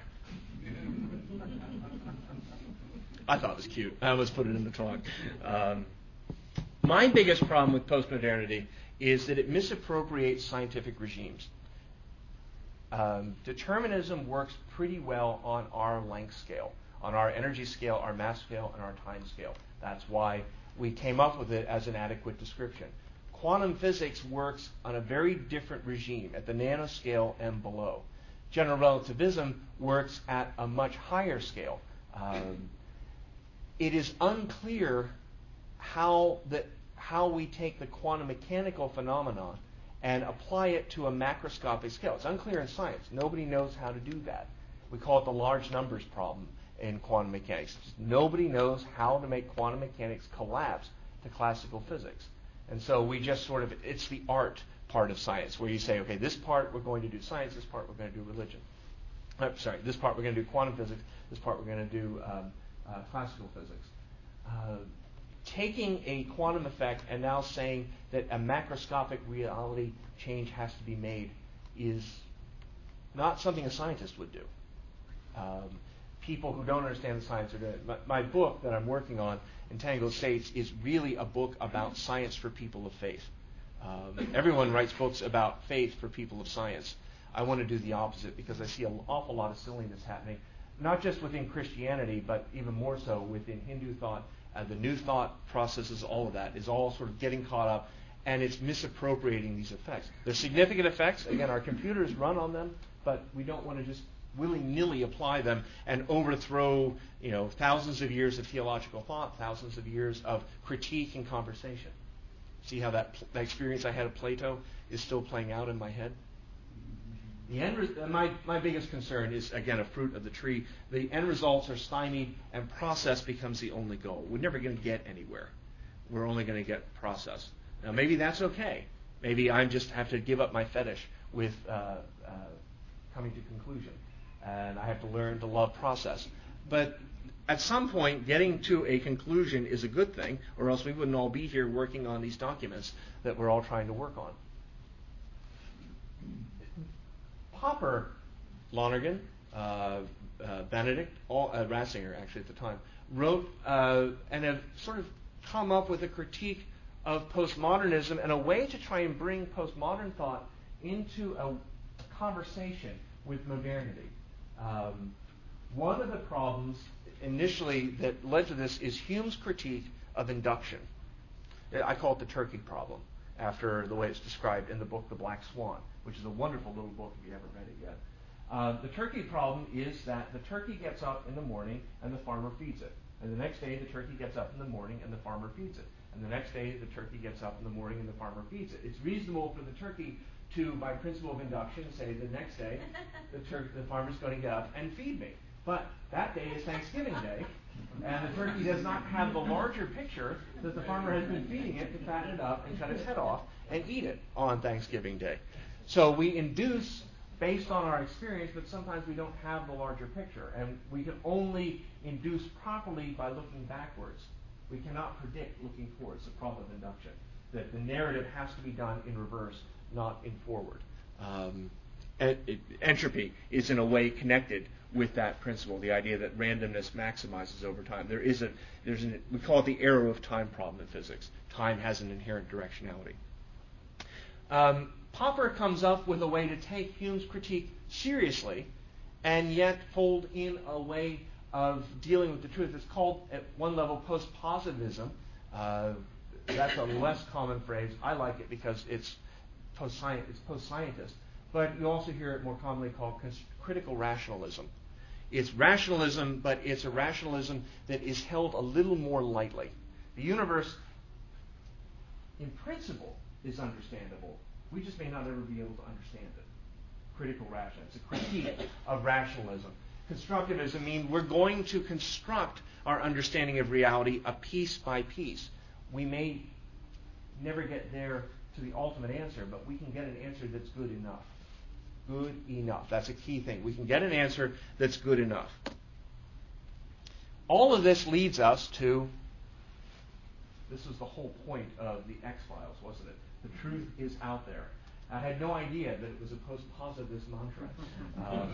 I thought it was cute. I almost put it in the talk. Um, my biggest problem with postmodernity is that it misappropriates scientific regimes. Um, determinism works pretty well on our length scale, on our energy scale, our mass scale, and our time scale. That's why we came up with it as an adequate description. Quantum physics works on a very different regime, at the nanoscale and below. General relativism works at a much higher scale. Um, it is unclear how, the, how we take the quantum mechanical phenomenon and apply it to a macroscopic scale. It's unclear in science. Nobody knows how to do that. We call it the large numbers problem in quantum mechanics. Nobody knows how to make quantum mechanics collapse to classical physics. And so we just sort of, it's the art part of science, where you say, okay, this part we're going to do science, this part we're going to do religion. Uh, sorry, this part we're going to do quantum physics, this part we're going to do um, uh, classical physics. Uh, taking a quantum effect and now saying that a macroscopic reality change has to be made is not something a scientist would do. Um, people who don't understand the science are doing it. My, my book that I'm working on, Entangled States, is really a book about science for people of faith. Um, everyone writes books about faith for people of science. I want to do the opposite because I see an awful lot of silliness happening, not just within Christianity, but even more so within Hindu thought. Uh, the New Thought processes, all of that is all sort of getting caught up, and it's misappropriating these effects. They're significant effects. Again, our computers run on them, but we don't want to just willy-nilly apply them and overthrow, you know, thousands of years of theological thought, thousands of years of critique and conversation. See how that, that experience I had of Plato is still playing out in my head? The end res- my, my biggest concern is, again, a fruit of the tree. The end results are stymied, and process becomes the only goal. We're never going to get anywhere. We're only going to get process. Now, maybe that's okay. Maybe I just have to give up my fetish with uh, uh, coming to conclusion, and I have to learn to love process. But at some point, getting to a conclusion is a good thing, or else we wouldn't all be here working on these documents that we're all trying to work on. Popper, Lonergan, uh, uh, Benedict, all, uh, Ratzinger actually at the time, wrote uh, and have sort of come up with a critique of postmodernism and a way to try and bring postmodern thought into a conversation with modernity. Um, one of the problems initially that led to this is Hume's critique of induction. I call it the turkey problem, after the way it's described in the book The Black Swan, which is a wonderful little book if you haven't read it yet. Uh, the turkey problem is that the turkey gets up in the morning and the farmer feeds it. And the next day the turkey gets up in the morning and the farmer feeds it. And the next day the turkey gets up in the morning and the farmer feeds it. It's reasonable for the turkey to, by principle of induction, say the next day the, tur- the farmer's going to get up and feed me. But that day is Thanksgiving Day, and the turkey does not have the larger picture that the farmer has been feeding it to fatten it up and cut its head off and eat it on Thanksgiving Day. So we induce based on our experience, but sometimes we don't have the larger picture, and we can only induce properly by looking backwards. We cannot predict looking forwards, the problem of induction, that the narrative has to be done in reverse, not in forward. Um, and it, entropy is in a way connected with that principle, the idea that randomness maximizes over time. There is a, there's an, we call it the arrow of time problem in physics. Time has an inherent directionality. Um, Popper comes up with a way to take Hume's critique seriously and yet fold in a way of dealing with the truth. It's called, at one level, post-positivism. Uh, that's a less common phrase. I like it because it's post-science, it's post-scientist. But you also hear it more commonly called critical rationalism. It's rationalism, but it's a rationalism that is held a little more lightly. The universe, in principle, is understandable. We just may not ever be able to understand it. Critical rationalism. It's a critique of rationalism. Constructivism means we're going to construct our understanding of reality a piece by piece. We may never get there to the ultimate answer, but we can get an answer that's good enough. Good enough. That's a key thing. We can get an answer that's good enough. All of this leads us to, this was the whole point of the X-Files, wasn't it? The truth is out there. I had no idea that it was a post-positivist mantra. Um,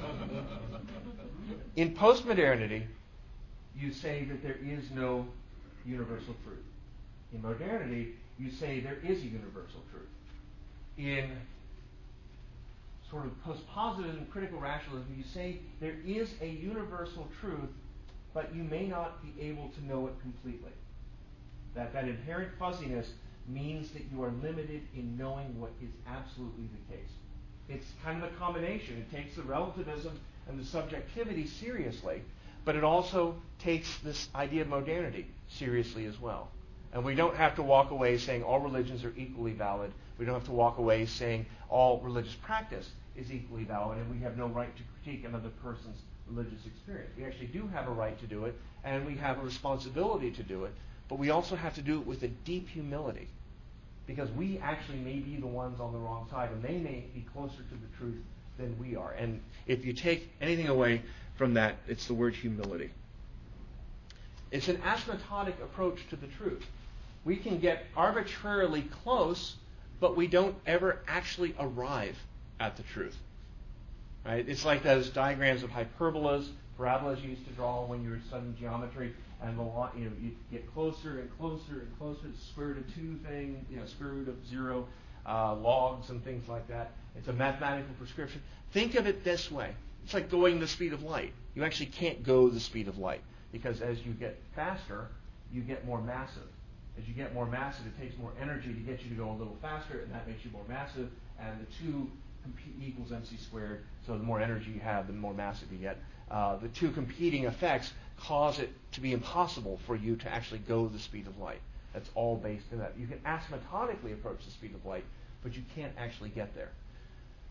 in postmodernity, you say that there is no universal truth. In modernity, you say there is a universal truth. In sort of post-positivism, critical rationalism, you say there is a universal truth, but you may not be able to know it completely. That that inherent fuzziness means that you are limited in knowing what is absolutely the case. It's kind of a combination. It takes the relativism and the subjectivity seriously, but it also takes this idea of modernity seriously as well. And we don't have to walk away saying all religions are equally valid. We don't have to walk away saying all religious practice is equally valid, and we have no right to critique another person's religious experience. We actually do have a right to do it, and we have a responsibility to do it, but we also have to do it with a deep humility, because we actually may be the ones on the wrong side, and they may be closer to the truth than we are. And if you take anything away from that, it's the word humility. It's an asymptotic approach to the truth. We can get arbitrarily close, but we don't ever actually arrive at the truth. Right? It's like those diagrams of hyperbolas, parabolas you used to draw when you were studying geometry, and the you know you get closer and closer and closer to the square root of two thing, you know, square root of zero, uh, logs and things like that. It's a mathematical prescription. Think of it this way: it's like going the speed of light. You actually can't go the speed of light because as you get faster, you get more massive. As you get more massive, it takes more energy to get you to go a little faster, and that makes you more massive. And the two compete equals mc squared. So the more energy you have, the more massive you get. Uh, the two competing effects cause it to be impossible for you to actually go the speed of light. That's all based in that. You can asymptotically approach the speed of light, but you can't actually get there.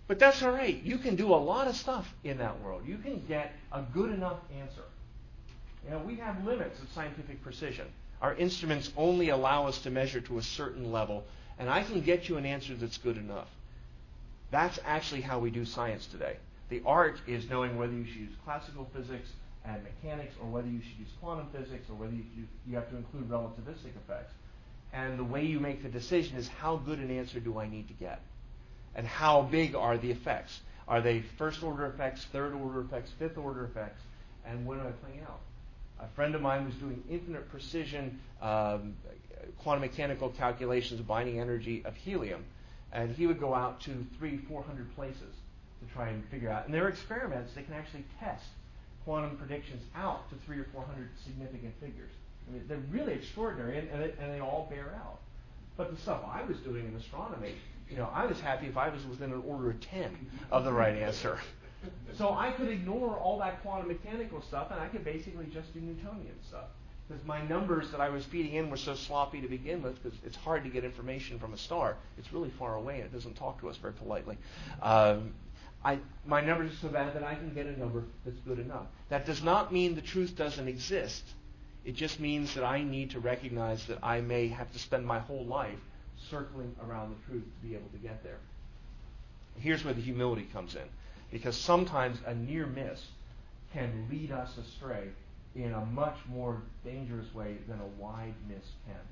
But that's all right. You can do a lot of stuff in that world. You can get a good enough answer. You know, we have limits of scientific precision. Our instruments only allow us to measure to a certain level, and I can get you an answer that's good enough. That's actually how we do science today. The art is knowing whether you should use classical physics and mechanics, or whether you should use quantum physics, or whether you, you have to include relativistic effects. And the way you make the decision is, how good an answer do I need to get? And how big are the effects? Are they first order effects, third order effects, fifth order effects? And when am I playing out? A friend of mine was doing infinite precision um, quantum mechanical calculations of binding energy of helium. And he would go out to three, four hundred places to try and figure out. And there are experiments that can actually test quantum predictions out to three or four hundred significant figures. I mean, they're really extraordinary, and, and, it, and they all bear out. But the stuff I was doing in astronomy, you know, I was happy if I was within an order of ten of the right answer. So I could ignore all that quantum mechanical stuff, and I could basically just do Newtonian stuff. Because my numbers that I was feeding in were so sloppy to begin with, because it's hard to get information from a star. It's really far away, and it doesn't talk to us very politely. Um, I, my numbers are so bad that I can get a number that's good enough. That does not mean the truth doesn't exist. It just means that I need to recognize that I may have to spend my whole life circling around the truth to be able to get there. Here's where the humility comes in. Because sometimes a near miss can lead us astray in a much more dangerous way than a wide miss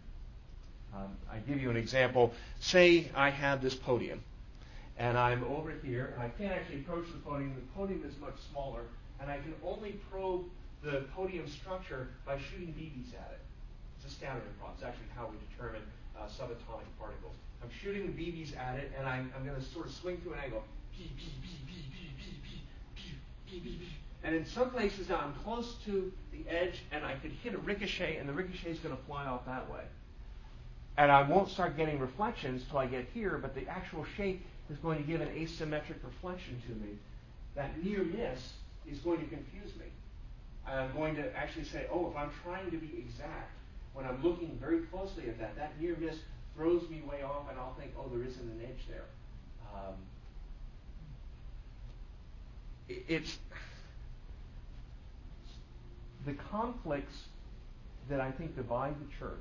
can. Um, I give you an example. Say I have this podium, and I'm over here, and I can't actually approach the podium. The podium is much smaller, and I can only probe the podium structure by shooting B Bs at it. It's a scattering problem. It's actually how we determine uh, subatomic particles. I'm shooting the B Bs at it, and I'm, I'm going to sort of swing through an angle. B, B, B, B, B, B, B, B, B, B. And in some places now I'm close to the edge, and I could hit a ricochet, and the ricochet is going to fly off that way. And I won't start getting reflections till I get here, but the actual shape is going to give an asymmetric reflection to me. That near miss is going to confuse me. And I'm going to actually say, oh, if I'm trying to be exact, when I'm looking very closely at that, that near miss throws me way off, and I'll think, oh, there isn't an edge there. Um, it, it's the conflicts that I think divide the church.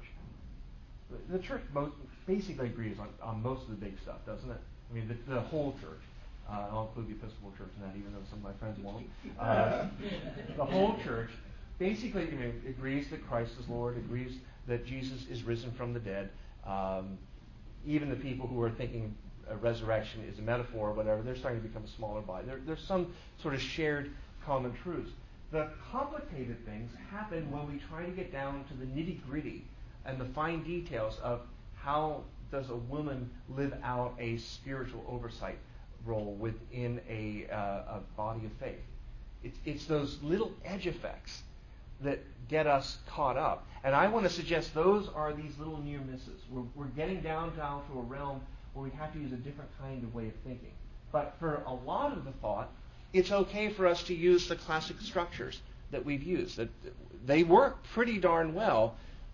The church most, basically agrees on, on most of the big stuff, doesn't it? I mean, the, the whole church. Uh, I'll include the Episcopal Church in that, even though some of my friends won't. Uh, the whole church basically you know, agrees that Christ is Lord, agrees that Jesus is risen from the dead. Um, even the people who are thinking a resurrection is a metaphor or whatever, they're starting to become a smaller body. There, there's some sort of shared common truths. The complicated things happen when we try to get down to the nitty-gritty and the fine details of how does a woman live out a spiritual oversight role within a, uh, a body of faith. It's, it's those little edge effects that get us caught up. And I want to suggest those are these little near misses. We're, we're getting down, down to a realm where we have to use a different kind of way of thinking. But for a lot of the thought, it's okay for us to use the classic structures that we've used. That they work pretty darn well.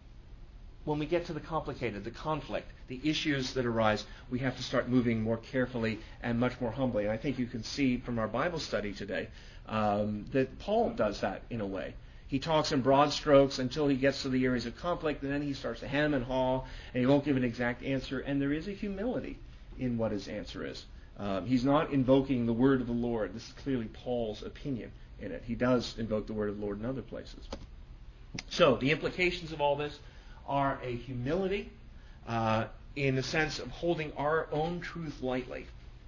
When we get to the complicated, the conflict, the issues that arise, we have to start moving more carefully and much more humbly. And I think you can see from our Bible study today um, that Paul does that in a way. He talks in broad strokes until he gets to the areas of conflict, and then he starts to hem and haw, and he won't give an exact answer. And there is a humility in what his answer is. Um, he's not invoking the word of the Lord. This is clearly Paul's opinion in it. He does invoke the word of the Lord in other places. So the implications of all this are a humility uh, in the sense of holding our own truth lightly.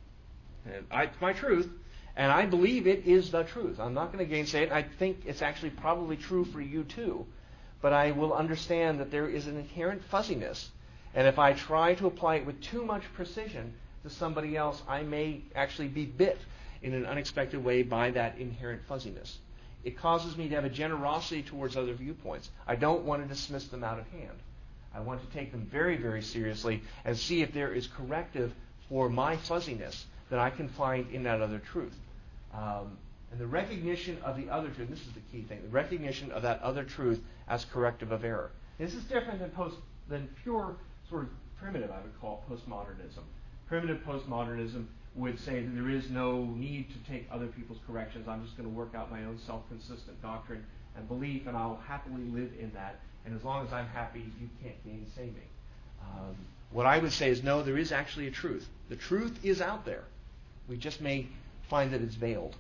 And I, it's my truth, and I believe it is the truth. I'm not going to gainsay it. I think it's actually probably true for you too. But I will understand that there is an inherent fuzziness. And if I try to apply it with too much precision to somebody else, I may actually be bit in an unexpected way by that inherent fuzziness. It causes me to have a generosity towards other viewpoints. I don't want to dismiss them out of hand. I want to take them very, very seriously and see if there is corrective for my fuzziness that I can find in that other truth. Um, and the recognition of the other truth, this is the key thing, the recognition of that other truth as corrective of error. This is different than post than pure sort of primitive, I would call, postmodernism. Primitive postmodernism would say that there is no need to take other people's corrections. I'm just going to work out my own self-consistent doctrine and belief, and I'll happily live in that. And as long as I'm happy, you can't gainsay me. Um, what I would say is, no, there is actually a truth. The truth is out there. We just may find that it's veiled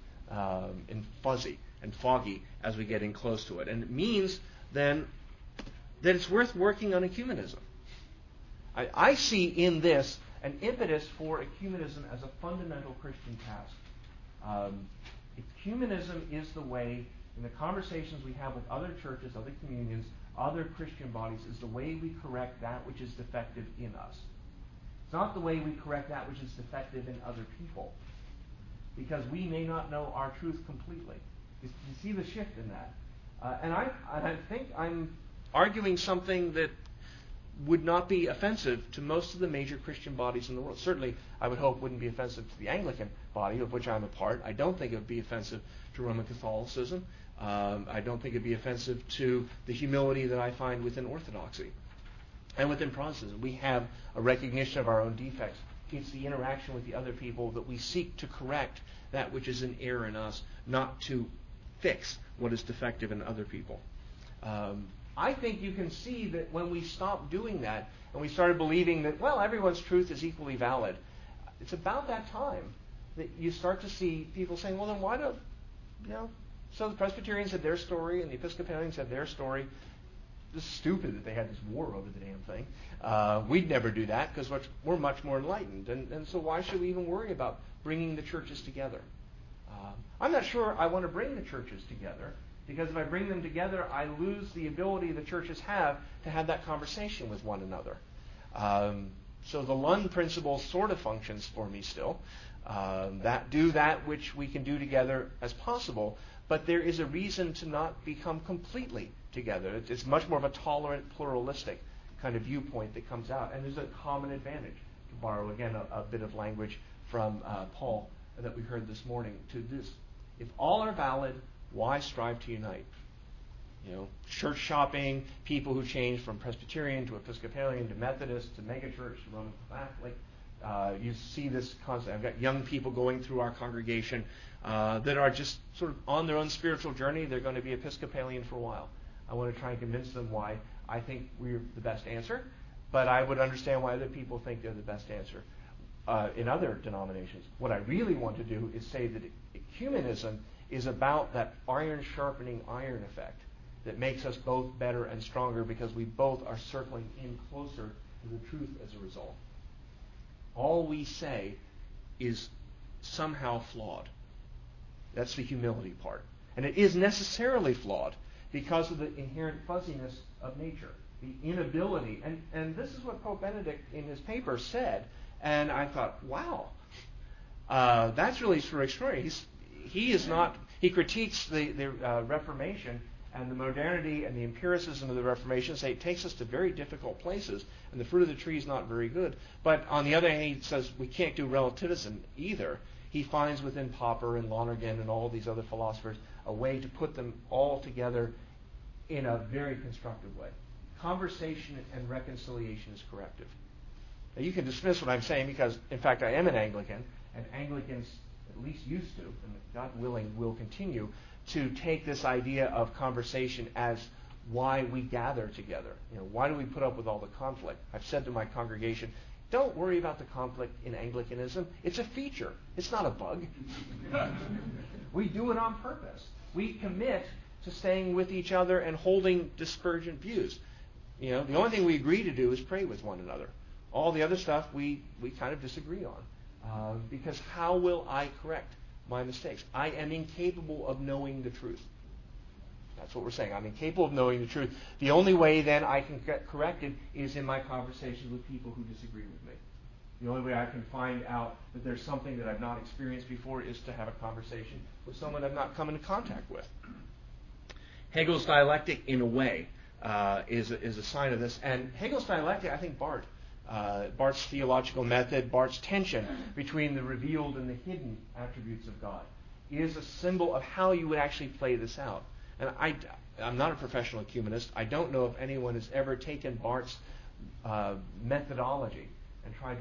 um, and fuzzy and foggy as we get in close to it. And it means, then, that it's worth working on ecumenism. I, I see in this an impetus for ecumenism as a fundamental Christian task. Um, ecumenism is the way, in the conversations we have with other churches, other communions, other Christian bodies, is the way we correct that which is defective in us. It's not the way we correct that which is defective in other people, because we may not know our truth completely. You, you see the shift in that. Uh, and I, I think I'm arguing something that would not be offensive to most of the major Christian bodies in the world. Certainly, I would hope wouldn't be offensive to the Anglican body, of which I'm a part. I don't think it would be offensive to Roman Catholicism. Um, I don't think it would be offensive to the humility that I find within Orthodoxy. And within Protestantism, we have a recognition of our own defects. It's the interaction with the other people that we seek to correct that which is in error in us, not to fix what is defective in other people. Um, I think you can see that when we stopped doing that and we started believing that, well, everyone's truth is equally valid, it's about that time that you start to see people saying, well, then why don't, you know, so the Presbyterians had their story and the Episcopalians had their story. It's stupid that they had this war over the damn thing. Uh, we'd never do that because we're much more enlightened. And, and so why should we even worry about bringing the churches together? Uh, I'm not sure I want to bring the churches together, because if I bring them together, I lose the ability the churches have to have that conversation with one another. Um, so the Lund principle sort of functions for me still. Um, that do that which we can do together as possible, but there is a reason to not become completely together. It's, it's much more of a tolerant, pluralistic kind of viewpoint that comes out, and there's a common advantage. To borrow again a, a bit of language from uh, Paul that we heard this morning, to this: if all are valid, why strive to unite? You know, church shopping, people who change from Presbyterian to Episcopalian to Methodist to megachurch to Roman Catholic. Uh, you see this concept. I've got young people going through our congregation uh, that are just sort of on their own spiritual journey. They're going to be Episcopalian for a while. I want to try and convince them why I think we're the best answer, but I would understand why other people think they're the best answer uh, in other denominations. What I really want to do is say that ecumenism is about that iron sharpening iron effect that makes us both better and stronger, because we both are circling in closer to the truth as a result. All we say is somehow flawed. That's the humility part. And it is necessarily flawed because of the inherent fuzziness of nature, the inability. And, and this is what Pope Benedict in his paper said, and I thought, wow, uh, that's really sort of extraordinary. He's, he is not, he critiques the, the uh, Reformation and the modernity and the empiricism of the Reformation, say it takes us to very difficult places, and the fruit of the tree is not very good. But on the other hand, he says we can't do relativism either. He finds within Popper and Lonergan and all these other philosophers a way to put them all together in a very constructive way. Conversation and reconciliation is corrective. Now, you can dismiss what I'm saying because, in fact, I am an Anglican, and Anglicans at least used to, and God willing will continue, to take this idea of conversation as why we gather together. You know, why do we put up with all the conflict? I've said to my congregation, don't worry about the conflict in Anglicanism. It's a feature. It's not a bug. We do it on purpose. We commit to staying with each other and holding dispergent views. You know, the only thing we agree to do is pray with one another. All the other stuff we, we kind of disagree on. Uh, because how will I correct my mistakes? I am incapable of knowing the truth. That's what we're saying. I'm incapable of knowing the truth. The only way then I can get corrected is in my conversations with people who disagree with me. The only way I can find out that there's something that I've not experienced before is to have a conversation with someone I've not come into contact with. Hegel's dialectic, in a way, uh, is, a, is a sign of this. And Hegel's dialectic, I think Barth, uh, Barth's theological method, Barth's tension between the revealed and the hidden attributes of God, is a symbol of how you would actually play this out. And I, I'm not a professional ecumenist. I don't know if anyone has ever taken Barth's uh, methodology and tried to ex-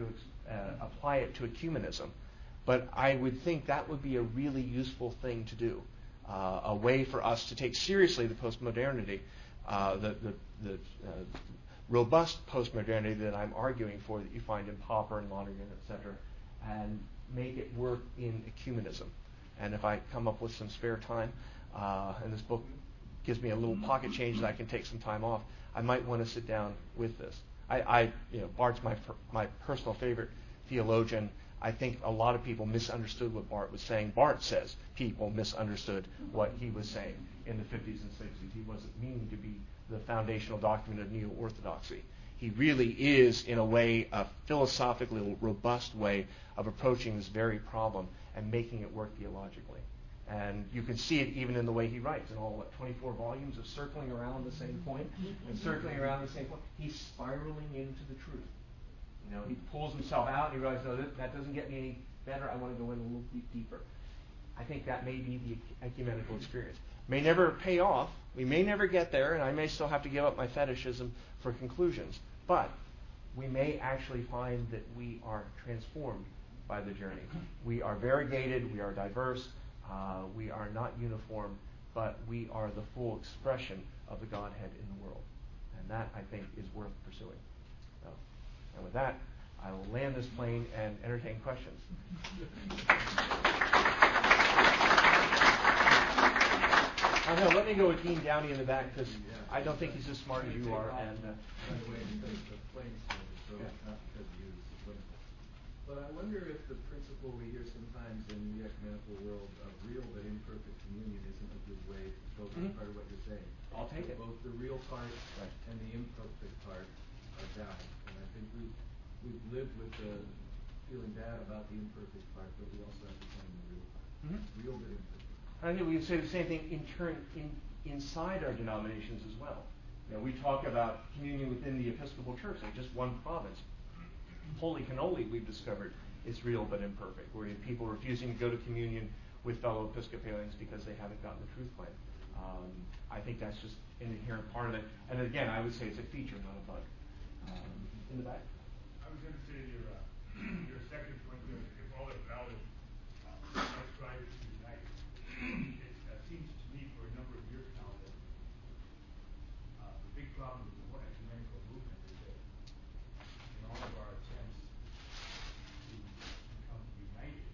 uh, apply it to ecumenism. But I would think that would be a really useful thing to do, uh, a way for us to take seriously the postmodernity, uh, the, the, the uh, robust postmodernity that I'm arguing for that you find in Popper and Lonergan, et cetera, and make it work in ecumenism. And if I come up with some spare time, uh, and this book gives me a little pocket change that I can take some time off, I might want to sit down with this. I, I you know, Barth's my my personal favorite theologian. I think a lot of people misunderstood what Barth was saying. Barth says people misunderstood what he was saying in the fifties and sixties. He wasn't meaning to be the foundational document of neo-orthodoxy. He really is, in a way, a philosophically robust way of approaching this very problem and making it work theologically. And you can see it even in the way he writes, in all, what, twenty-four volumes of circling around the same point, and circling around the same point. He's spiraling into the truth. You know, he pulls himself out and he realizes, no, that, that doesn't get me any better. I want to go in a little bit deeper. I think that may be the ecumenical experience. May never pay off. We may never get there, and I may still have to give up my fetishism for conclusions. But we may actually find that we are transformed by the journey. We are variegated. We are diverse. Uh, we are not uniform, but we are the full expression of the Godhead in the world. And that, I think, is worth pursuing. So, and with that, I will land this plane and entertain questions. Oh, no, let me go with Dean Downey in the back, because I don't think he's as smart as you are. And uh, But I wonder if the principle we hear sometimes in the ecumenical world of real but imperfect communion isn't a good way to focus mm-hmm. part of what you're saying. I'll take so it. Both the real part right. and the imperfect part are down. And I think we've, we've lived with the feeling bad about the imperfect part, but we also have to find the real part. Mm-hmm. Real but imperfect. I think we can say the same thing in turn in, inside our denominations as well. You know, we talk about communion within the Episcopal Church, like just one province. Holy cannoli, we've discovered, is real but imperfect, where you have people refusing to go to communion with fellow Episcopalians because they haven't gotten the truth claim. Um, I think that's just an inherent part of it. And again, I would say it's a feature, not a bug. Um, in the back? I was going to say your, uh, your second point, if all are valid, uh, let's try to unite. It uh, seems to me for a number of years now that uh, the big problem with the ecumenical movement is that in all of our attempts to become united,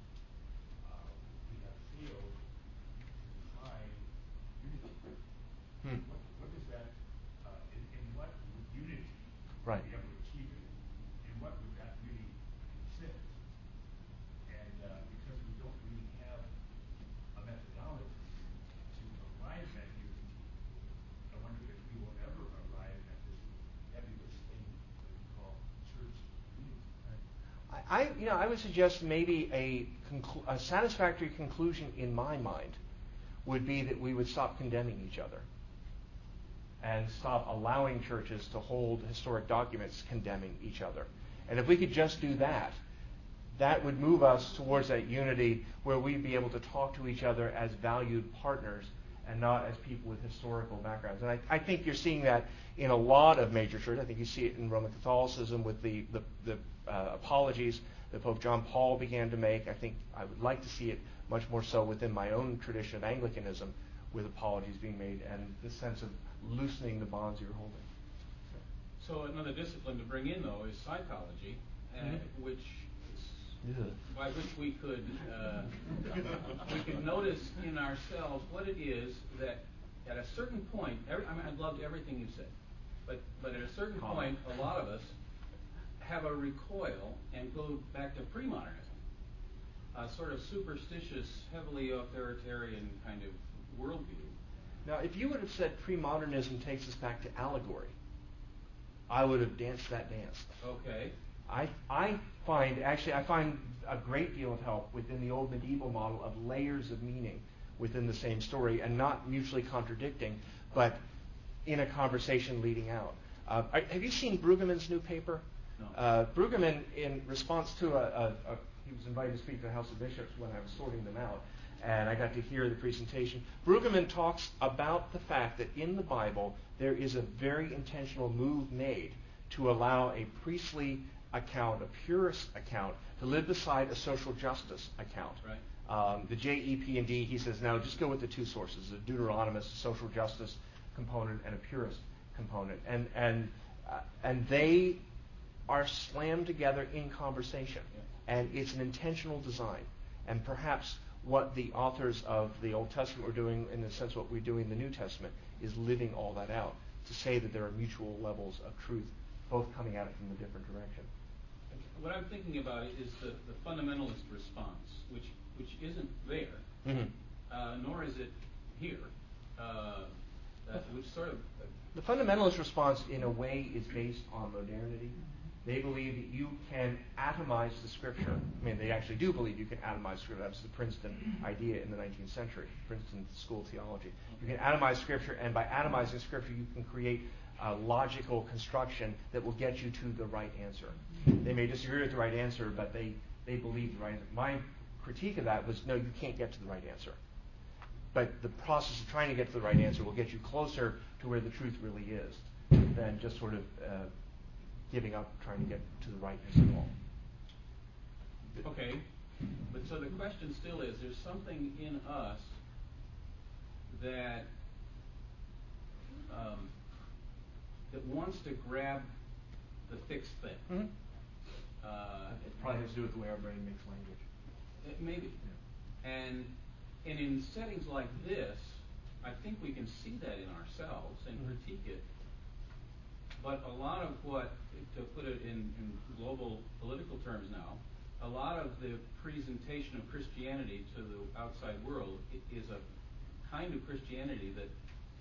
uh, we have failed to find unity. Hmm. What, what is that? Uh, in, in what would unity right. be able to achieve it? In what would that really consist? And uh, because we don't really have a methodology to arrive at unity, I wonder if we will ever arrive at this nebulous thing that we call church unity. I, you know, I would suggest maybe a, conclu- a satisfactory conclusion in my mind would be that we would stop condemning each other and stop allowing churches to hold historic documents condemning each other. And if we could just do that, that would move us towards that unity where we'd be able to talk to each other as valued partners and not as people with historical backgrounds. And I, I think you're seeing that in a lot of major churches. I think you see it in Roman Catholicism with the, the, the uh, apologies that Pope John Paul began to make. I think I would like to see it much more so within my own tradition of Anglicanism, with apologies being made and this sense of loosening the bonds you're holding. So another discipline to bring in, though, is psychology, uh, mm-hmm. which yeah. by which we could uh, we could notice in ourselves what it is that at a certain point. Every, I mean, I loved everything you said, but but at a certain Common. point, a lot of us have a recoil and go back to pre-modernism, a sort of superstitious, heavily authoritarian kind of worldview. Now, if you would have said pre-modernism takes us back to allegory, I would have danced that dance. Okay. I I find, actually, I find a great deal of help within the old medieval model of layers of meaning within the same story, and not mutually contradicting, but in a conversation leading out. Uh, have you seen Brueggemann's new paper? No. Uh, Brueggemann, in response to a, a, a, he was invited to speak to the House of Bishops when I was sorting them out, and I got to hear the presentation. Brueggemann talks about the fact that in the Bible there is a very intentional move made to allow a priestly account, a purist account, to live beside a social justice account. Right. Um, the J E P and D, he says, no, just go with the two sources, a Deuteronomist social justice component and a purist component. And, and, uh, and they are slammed together in conversation. Yeah. And it's an intentional design. And perhaps what the authors of the Old Testament were doing, in the sense what we're doing in the New Testament, is living all that out, to say that there are mutual levels of truth, both coming at it from a different direction. What I'm thinking about is the, the fundamentalist response, which which isn't there, mm-hmm. uh, nor is it here, uh, that, which sort of... The fundamentalist response, in a way, is based on modernity. They believe that you can atomize the Scripture. I mean, they actually do believe you can atomize Scripture. That's the Princeton idea in the nineteenth century, Princeton School of Theology. You can atomize Scripture, and by atomizing Scripture, you can create a logical construction that will get you to the right answer. They may disagree with the right answer, but they, they believe the right answer. My critique of that was, no, you can't get to the right answer. But the process of trying to get to the right answer will get you closer to where the truth really is than just sort of uh, giving up trying to get to the rightness of all. Okay, but so the question still is, there's something in us that um, that wants to grab the fixed thing. Mm-hmm. Uh, it probably has to do with the way our brain makes language. It, maybe. Yeah. And and in settings like this, I think we can see that in ourselves and mm-hmm. critique it. But a lot of what, to put it in, in global political terms now, a lot of the presentation of Christianity to the outside world is a kind of Christianity that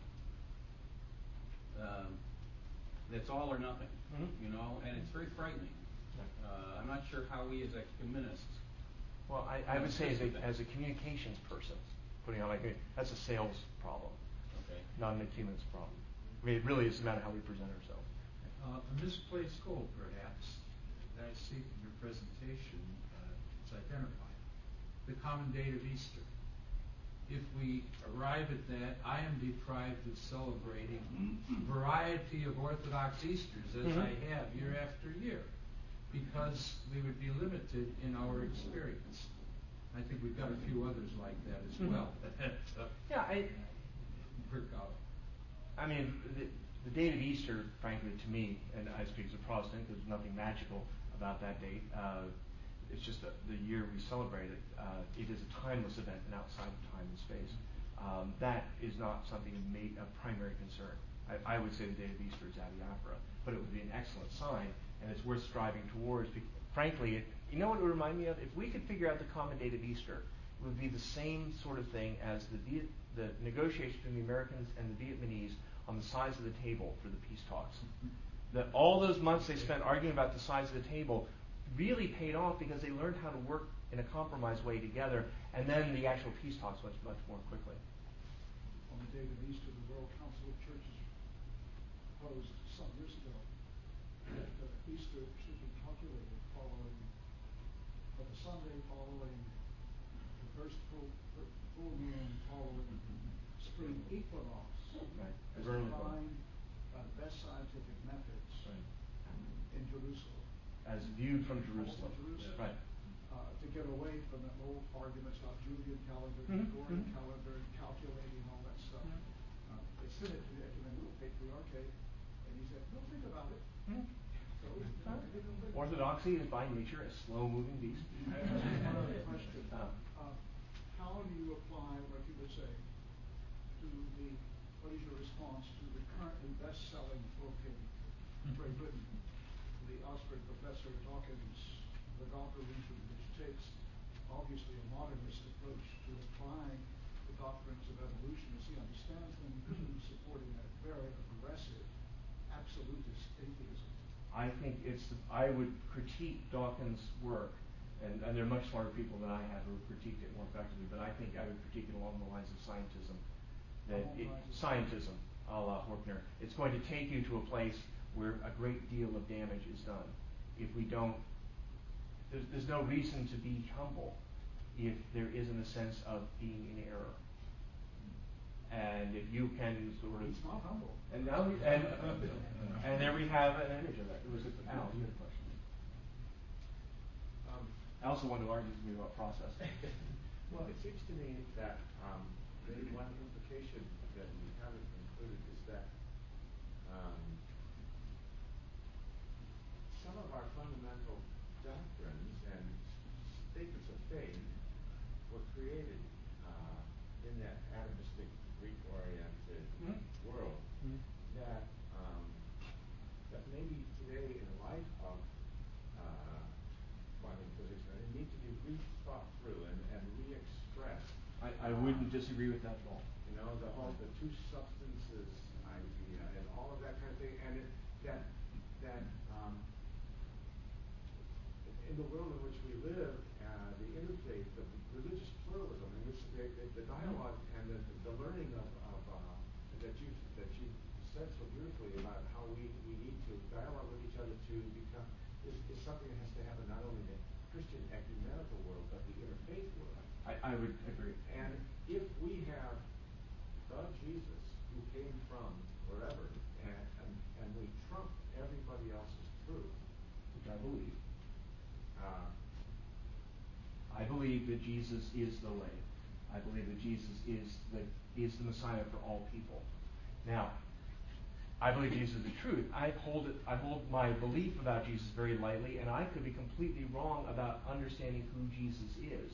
um, that's all or nothing, mm-hmm. you know, and it's very frightening. Uh, I'm not sure how we as ecumenists. Well, I, I would say as a, as a communications person, putting on like that's a sales problem, okay, not an ecumenist problem. I mean, it really is a matter of how we present ourselves. Uh, a misplaced goal, perhaps, that I see from your presentation uh, is identified. The common date of Easter. If we arrive at that, I am deprived of celebrating a variety of Orthodox Easters, as mm-hmm. I have year after year, because we would be limited in our experience. I think we've got a few others like that as mm-hmm. well. uh, yeah, I work out. I mean, the, the date of Easter, frankly, to me, and I speak as a Protestant, there's nothing magical about that date. Uh, it's just the, the year we celebrate it. Uh, it is a timeless event and outside of time and space. Um, that is not something of, ma- of primary concern. I, I would say the date of Easter is adiaphora, but it would be an excellent sign, and it's worth striving towards. Because, frankly, it, you know what it would remind me of? If we could figure out the common date of Easter, it would be the same sort of thing as the Viet, the negotiation between the Americans and the Vietnamese on the size of the table for the peace talks. That all those months they spent arguing about the size of the table really paid off because they learned how to work in a compromised way together, and then the actual peace talks went much more quickly. On the date of Easter, the World Council of Churches proposed some years ago that uh, Easter should be calculated following, for the Sunday following the first full, full moon following spring equinox, right. as defined by the best scientific methods right. in Jerusalem. As viewed from Jerusalem. From Jerusalem. Right. Uh, to get away from the old arguments about Julian calendar, mm-hmm. Gregorian mm-hmm. calendar, and calculating all that stuff. Mm-hmm. Uh, they sent it to the ecumenical patriarchate, and he said, "No, think about it." Mm-hmm. So, uh, Orthodoxy is by nature a slow-moving beast. I have one other question. Uh, uh, how do you apply what you were saying to the? What is your response to the currently best-selling book in Great Britain? The Oxford professor Dawkins, The God Religion, which takes obviously a modernist approach to applying the doctrines of evolution as he understands them to supporting a very aggressive absolutist atheism. I think it's, I would critique Dawkins' work, and, and there are much smarter people than I have who have critiqued it more effectively, but I think I would critique it along the lines of scientism. That it, scientism, a la Horkner. It's going to take you to a place where a great deal of damage is done. If we don't, there's, there's no reason to be humble if there isn't a sense of being in error. And if you can sort of... It's not humble. And now, and, and there we have an image of that. It was a, Al, you had a question. I also want to argue with you about process. Well, it seems to me that um, maybe one implication that we haven't included is that um, some of our fundamental doctrines and statements of faith were created uh, in that atomistic, Greek-oriented Mm-hmm. world. Mm-hmm. That um, that maybe today, in light of uh, quantum physics, they need to be rethought through and, and re-expressed. I, I wouldn't disagree with that at all. You know, the whole the two substances idea and all of that kind of thing, and it, that that um, in the world in which we live, uh, the interfaith, the religious pluralism, and this, the, the dialogue and the, the learning of, of uh, that you that you said so beautifully about how we, we need to dialogue with each other to become is, is something that has to happen not only in the Christian ecumenical world but the interfaith world. I, I would agree. And if we have the Jesus who came from wherever, and, and, and we trump everybody else's truth, Which I believe. uh, I believe that Jesus is the way. I believe that Jesus is the is the Messiah for all people. Now, I believe Jesus is the truth. I hold it. I hold my belief about Jesus very lightly, and I could be completely wrong about understanding who Jesus is.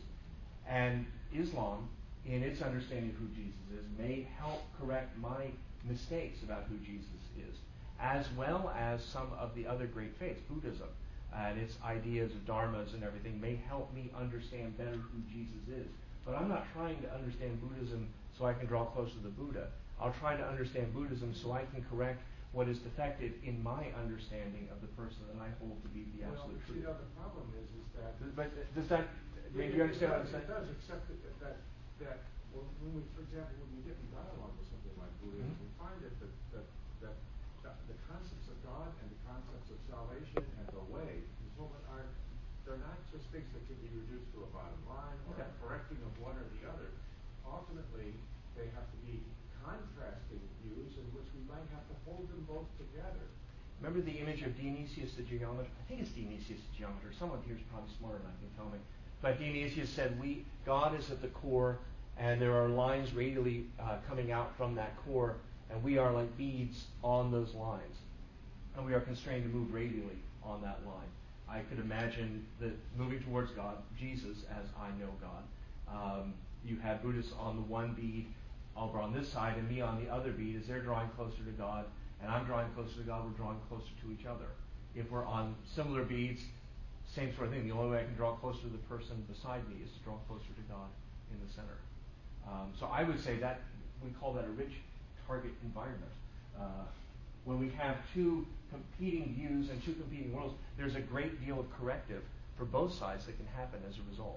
And Islam, in its understanding of who Jesus is, may help correct my mistakes about who Jesus is, as well as some of the other great faiths, Buddhism, and its ideas of dharmas and everything may help me understand better who Jesus is. But I'm not trying to understand Buddhism so I can draw closer to the Buddha. I'll try to understand Buddhism so I can correct what is defective in my understanding of the person that I hold to be the absolute well, truth. You know, the problem is, is that... But does that... Do you understand what I'm saying? It does, except that, that, that when, when we, for example, when we get in dialogue with something like Buddhism, Mm-hmm. we find that the, that, that the, the concepts of God and the concepts of salvation and the way, are, they're not just things that can be reduced to a bottom line or Okay. a correcting of one or the other. Ultimately, they have to be contrasting views in which we might have to hold them both together. Remember the image of Dionysius the geometer? I think it's Dionysius the geometer. Someone here is probably smarter than I can tell me. But Dionysius said, "We God is at the core, and there are lines radially uh, coming out from that core, and we are like beads on those lines, and we are constrained to move radially on that line." I could imagine that moving towards God, Jesus, as I know God. Um, you have Buddhists on the one bead over on this side, and me on the other bead. As they're drawing closer to God, and I'm drawing closer to God, we're drawing closer to each other. If we're on similar beads, same sort of thing. The only way I can draw closer to the person beside me is to draw closer to God in the center. Um, so I would say that we call that a rich target environment. Uh, when we have two competing views and two competing worlds, there's a great deal of corrective for both sides that can happen as a result.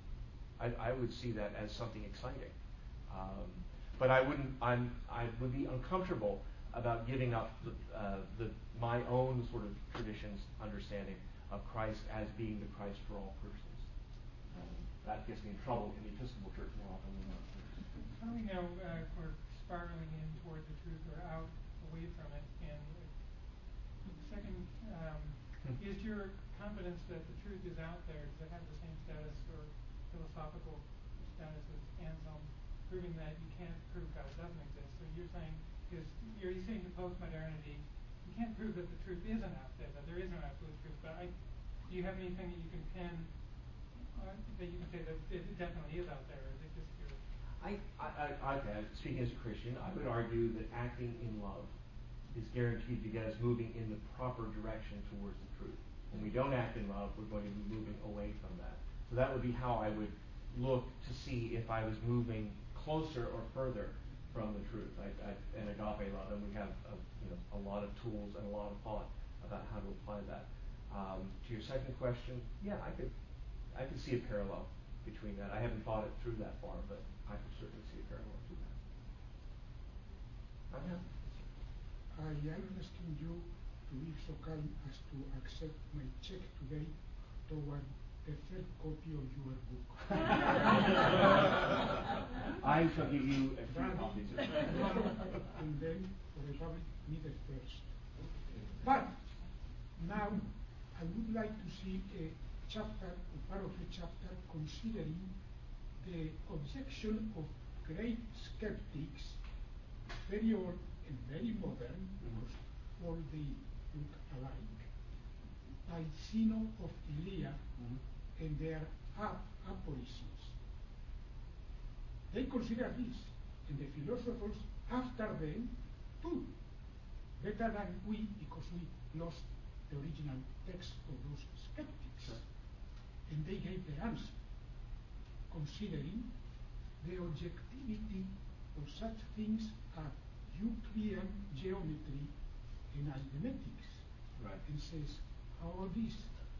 I, I would see that as something exciting. Um, but I wouldn't. I'm. I would be uncomfortable about giving up the, uh, the my own sort of traditions understanding of Christ as being the Christ for all persons. Um, that gets me in trouble in the Episcopal Church more often than not. How do we know uh, if we're spiraling in toward the truth or out away from it? And uh, the second, um, is your confidence that the truth is out there, does it have the same status or philosophical status as Anselm, proving that you can't prove God doesn't exist? So you're saying, because you're saying to postmodernity, you can't prove that the truth isn't out there, that there is no absolute truth. But I, do you have anything that you can pin uh, that you can say that it definitely is out there? Or is it just your... I, I, I, I, speaking as a Christian, I would argue that acting in love is guaranteed to get us moving in the proper direction towards the truth. When we don't act in love, we're going to be moving away from that. So that would be how I would look to see if I was moving closer or further from the truth. I, I, and agape love, and we have a, you know, a lot of tools and a lot of thought about how to apply that. Um, to your second question, yeah, I could, I could see a parallel between that. I haven't thought it through that far, but I could certainly see a parallel to that. I have. I am asking you to be so kind as to accept my check today toward the third copy of your book. I shall give you a few copies of it. And then for the public, me the first. But now I would like to see a chapter, part of a chapter considering the objection of great skeptics, very old and very modern, because all they look alike, by Zeno of Elea mm-hmm. and their ap- aphorisms. They consider this, and the philosophers after them too, better than we, because we lost the original text of those skeptics. Sure. And they gave the answer, considering the objectivity of such things as Euclidean geometry and arithmetics. Right. And says how this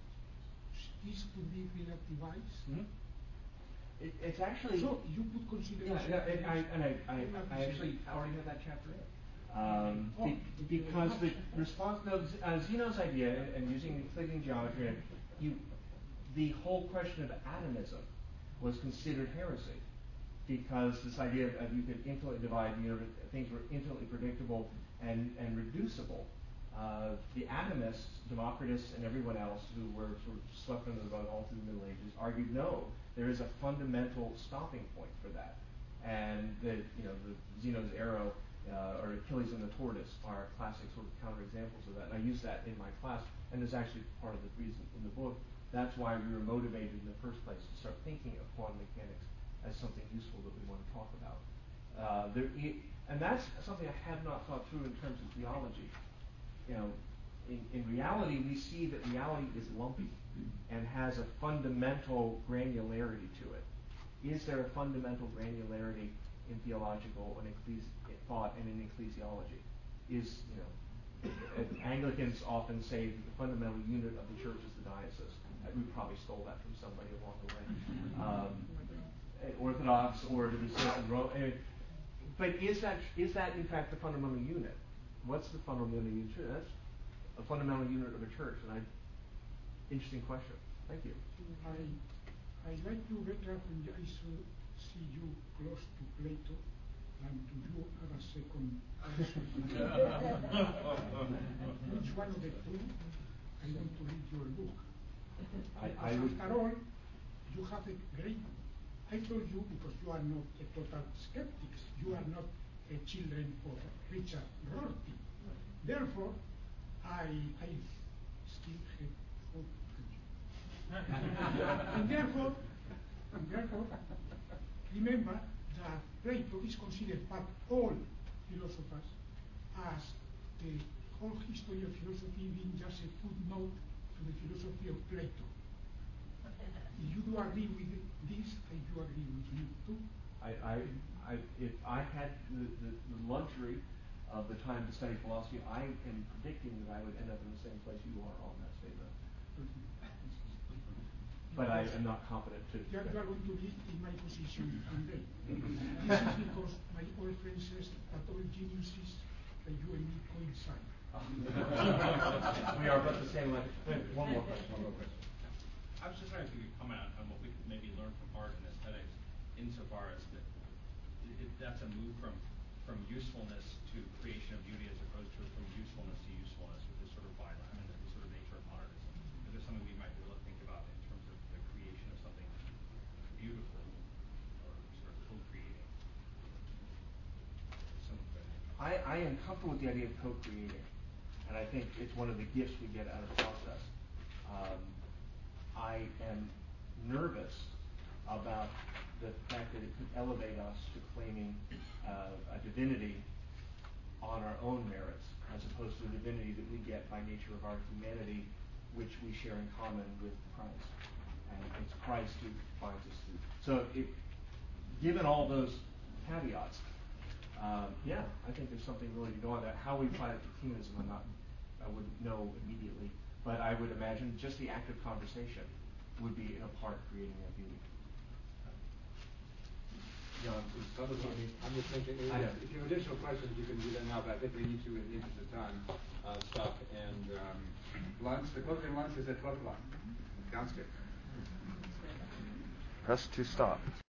is to be relativized. Mm-hmm. It, it's actually so you could consider. Yeah, yeah and I and I, I, I actually already have that chapter in. Um, oh, be, because the response, no, uh, Zeno's idea, and, and using Euclidean geometry, you, the whole question of atomism was considered heresy, because this idea of you could infinitely divide the universe, things were infinitely predictable and, and reducible. Uh, the atomists, Democritus and everyone else who were sort of swept under the rug all through the Middle Ages, argued no, there is a fundamental stopping point for that. And the, you know, the Zeno's arrow uh, or Achilles and the tortoise are classic sort of counterexamples of that. And I use that in my class, and it's actually part of the reason in the book. That's why we were motivated in the first place to start thinking of quantum mechanics as something useful that we want to talk about. Uh, there, and that's something I have not thought through in terms of theology. You know, in, in reality, we see that reality is lumpy and has a fundamental granularity to it. Is there a fundamental granularity in theological and ecclesi- thought and in ecclesiology? Is, you know, Anglicans often say that the fundamental unit of the church is the diocese. We probably stole that from somebody along the way. Um, Orthodox, or to be said in Rome. But is that is that in fact the fundamental unit? What's the fundamental unit? That's a fundamental unit of a church, and I. Interesting question. Thank you. I I like you better when I see you close to Plato than to you have a second answer. Which one of the two? I want to read your book. I, I would, after all, you have a great. I told you because you are not a total skeptics. You are not a children of Richard Rorty. Therefore, I I still have hope. and therefore, and therefore, remember that Plato is considered by all philosophers as the whole history of philosophy being just a footnote to the philosophy of Plato. If you do agree with this, I do agree with you too. I, I, I, if I had the, the, the luxury of the time to study philosophy, I am predicting that I would end up in the same place you are on that statement. But I am not competent to. You are going to be in my position someday. This is because my old friend says that all geniuses that you and me coincide. We are but the same level. One more question. One more question. I was just wondering if you could comment on what we could maybe learn from art and aesthetics, insofar as that it, that's a move from from usefulness to creation of beauty, as opposed to from usefulness to usefulness, which is sort of violent. I mean, the sort of nature of modernism. Is there something we might be able to think about in terms of the creation of something beautiful, or sort of co-creating? Some of that. I, I am comfortable with the idea of co-creating, and I think it's one of the gifts we get out of the process. Um, I am nervous about the fact that it could elevate us to claiming uh, a divinity on our own merits, as opposed to a divinity that we get by nature of our humanity, which we share in common with Christ. And it's Christ who finds us through. So, it, given all those caveats, um, yeah, I think there's something really to go on that. How we apply it to humanism, I'm not, I wouldn't know immediately. But I would imagine just the act of conversation would be in a part creating that beauty. Jan, I'm just thinking, if, if you have additional questions, you can do that now, but I think we need to, in the interest of time, uh, stop. And um, lunch, the closing lunch is at twelve o'clock downstairs. Press to stop.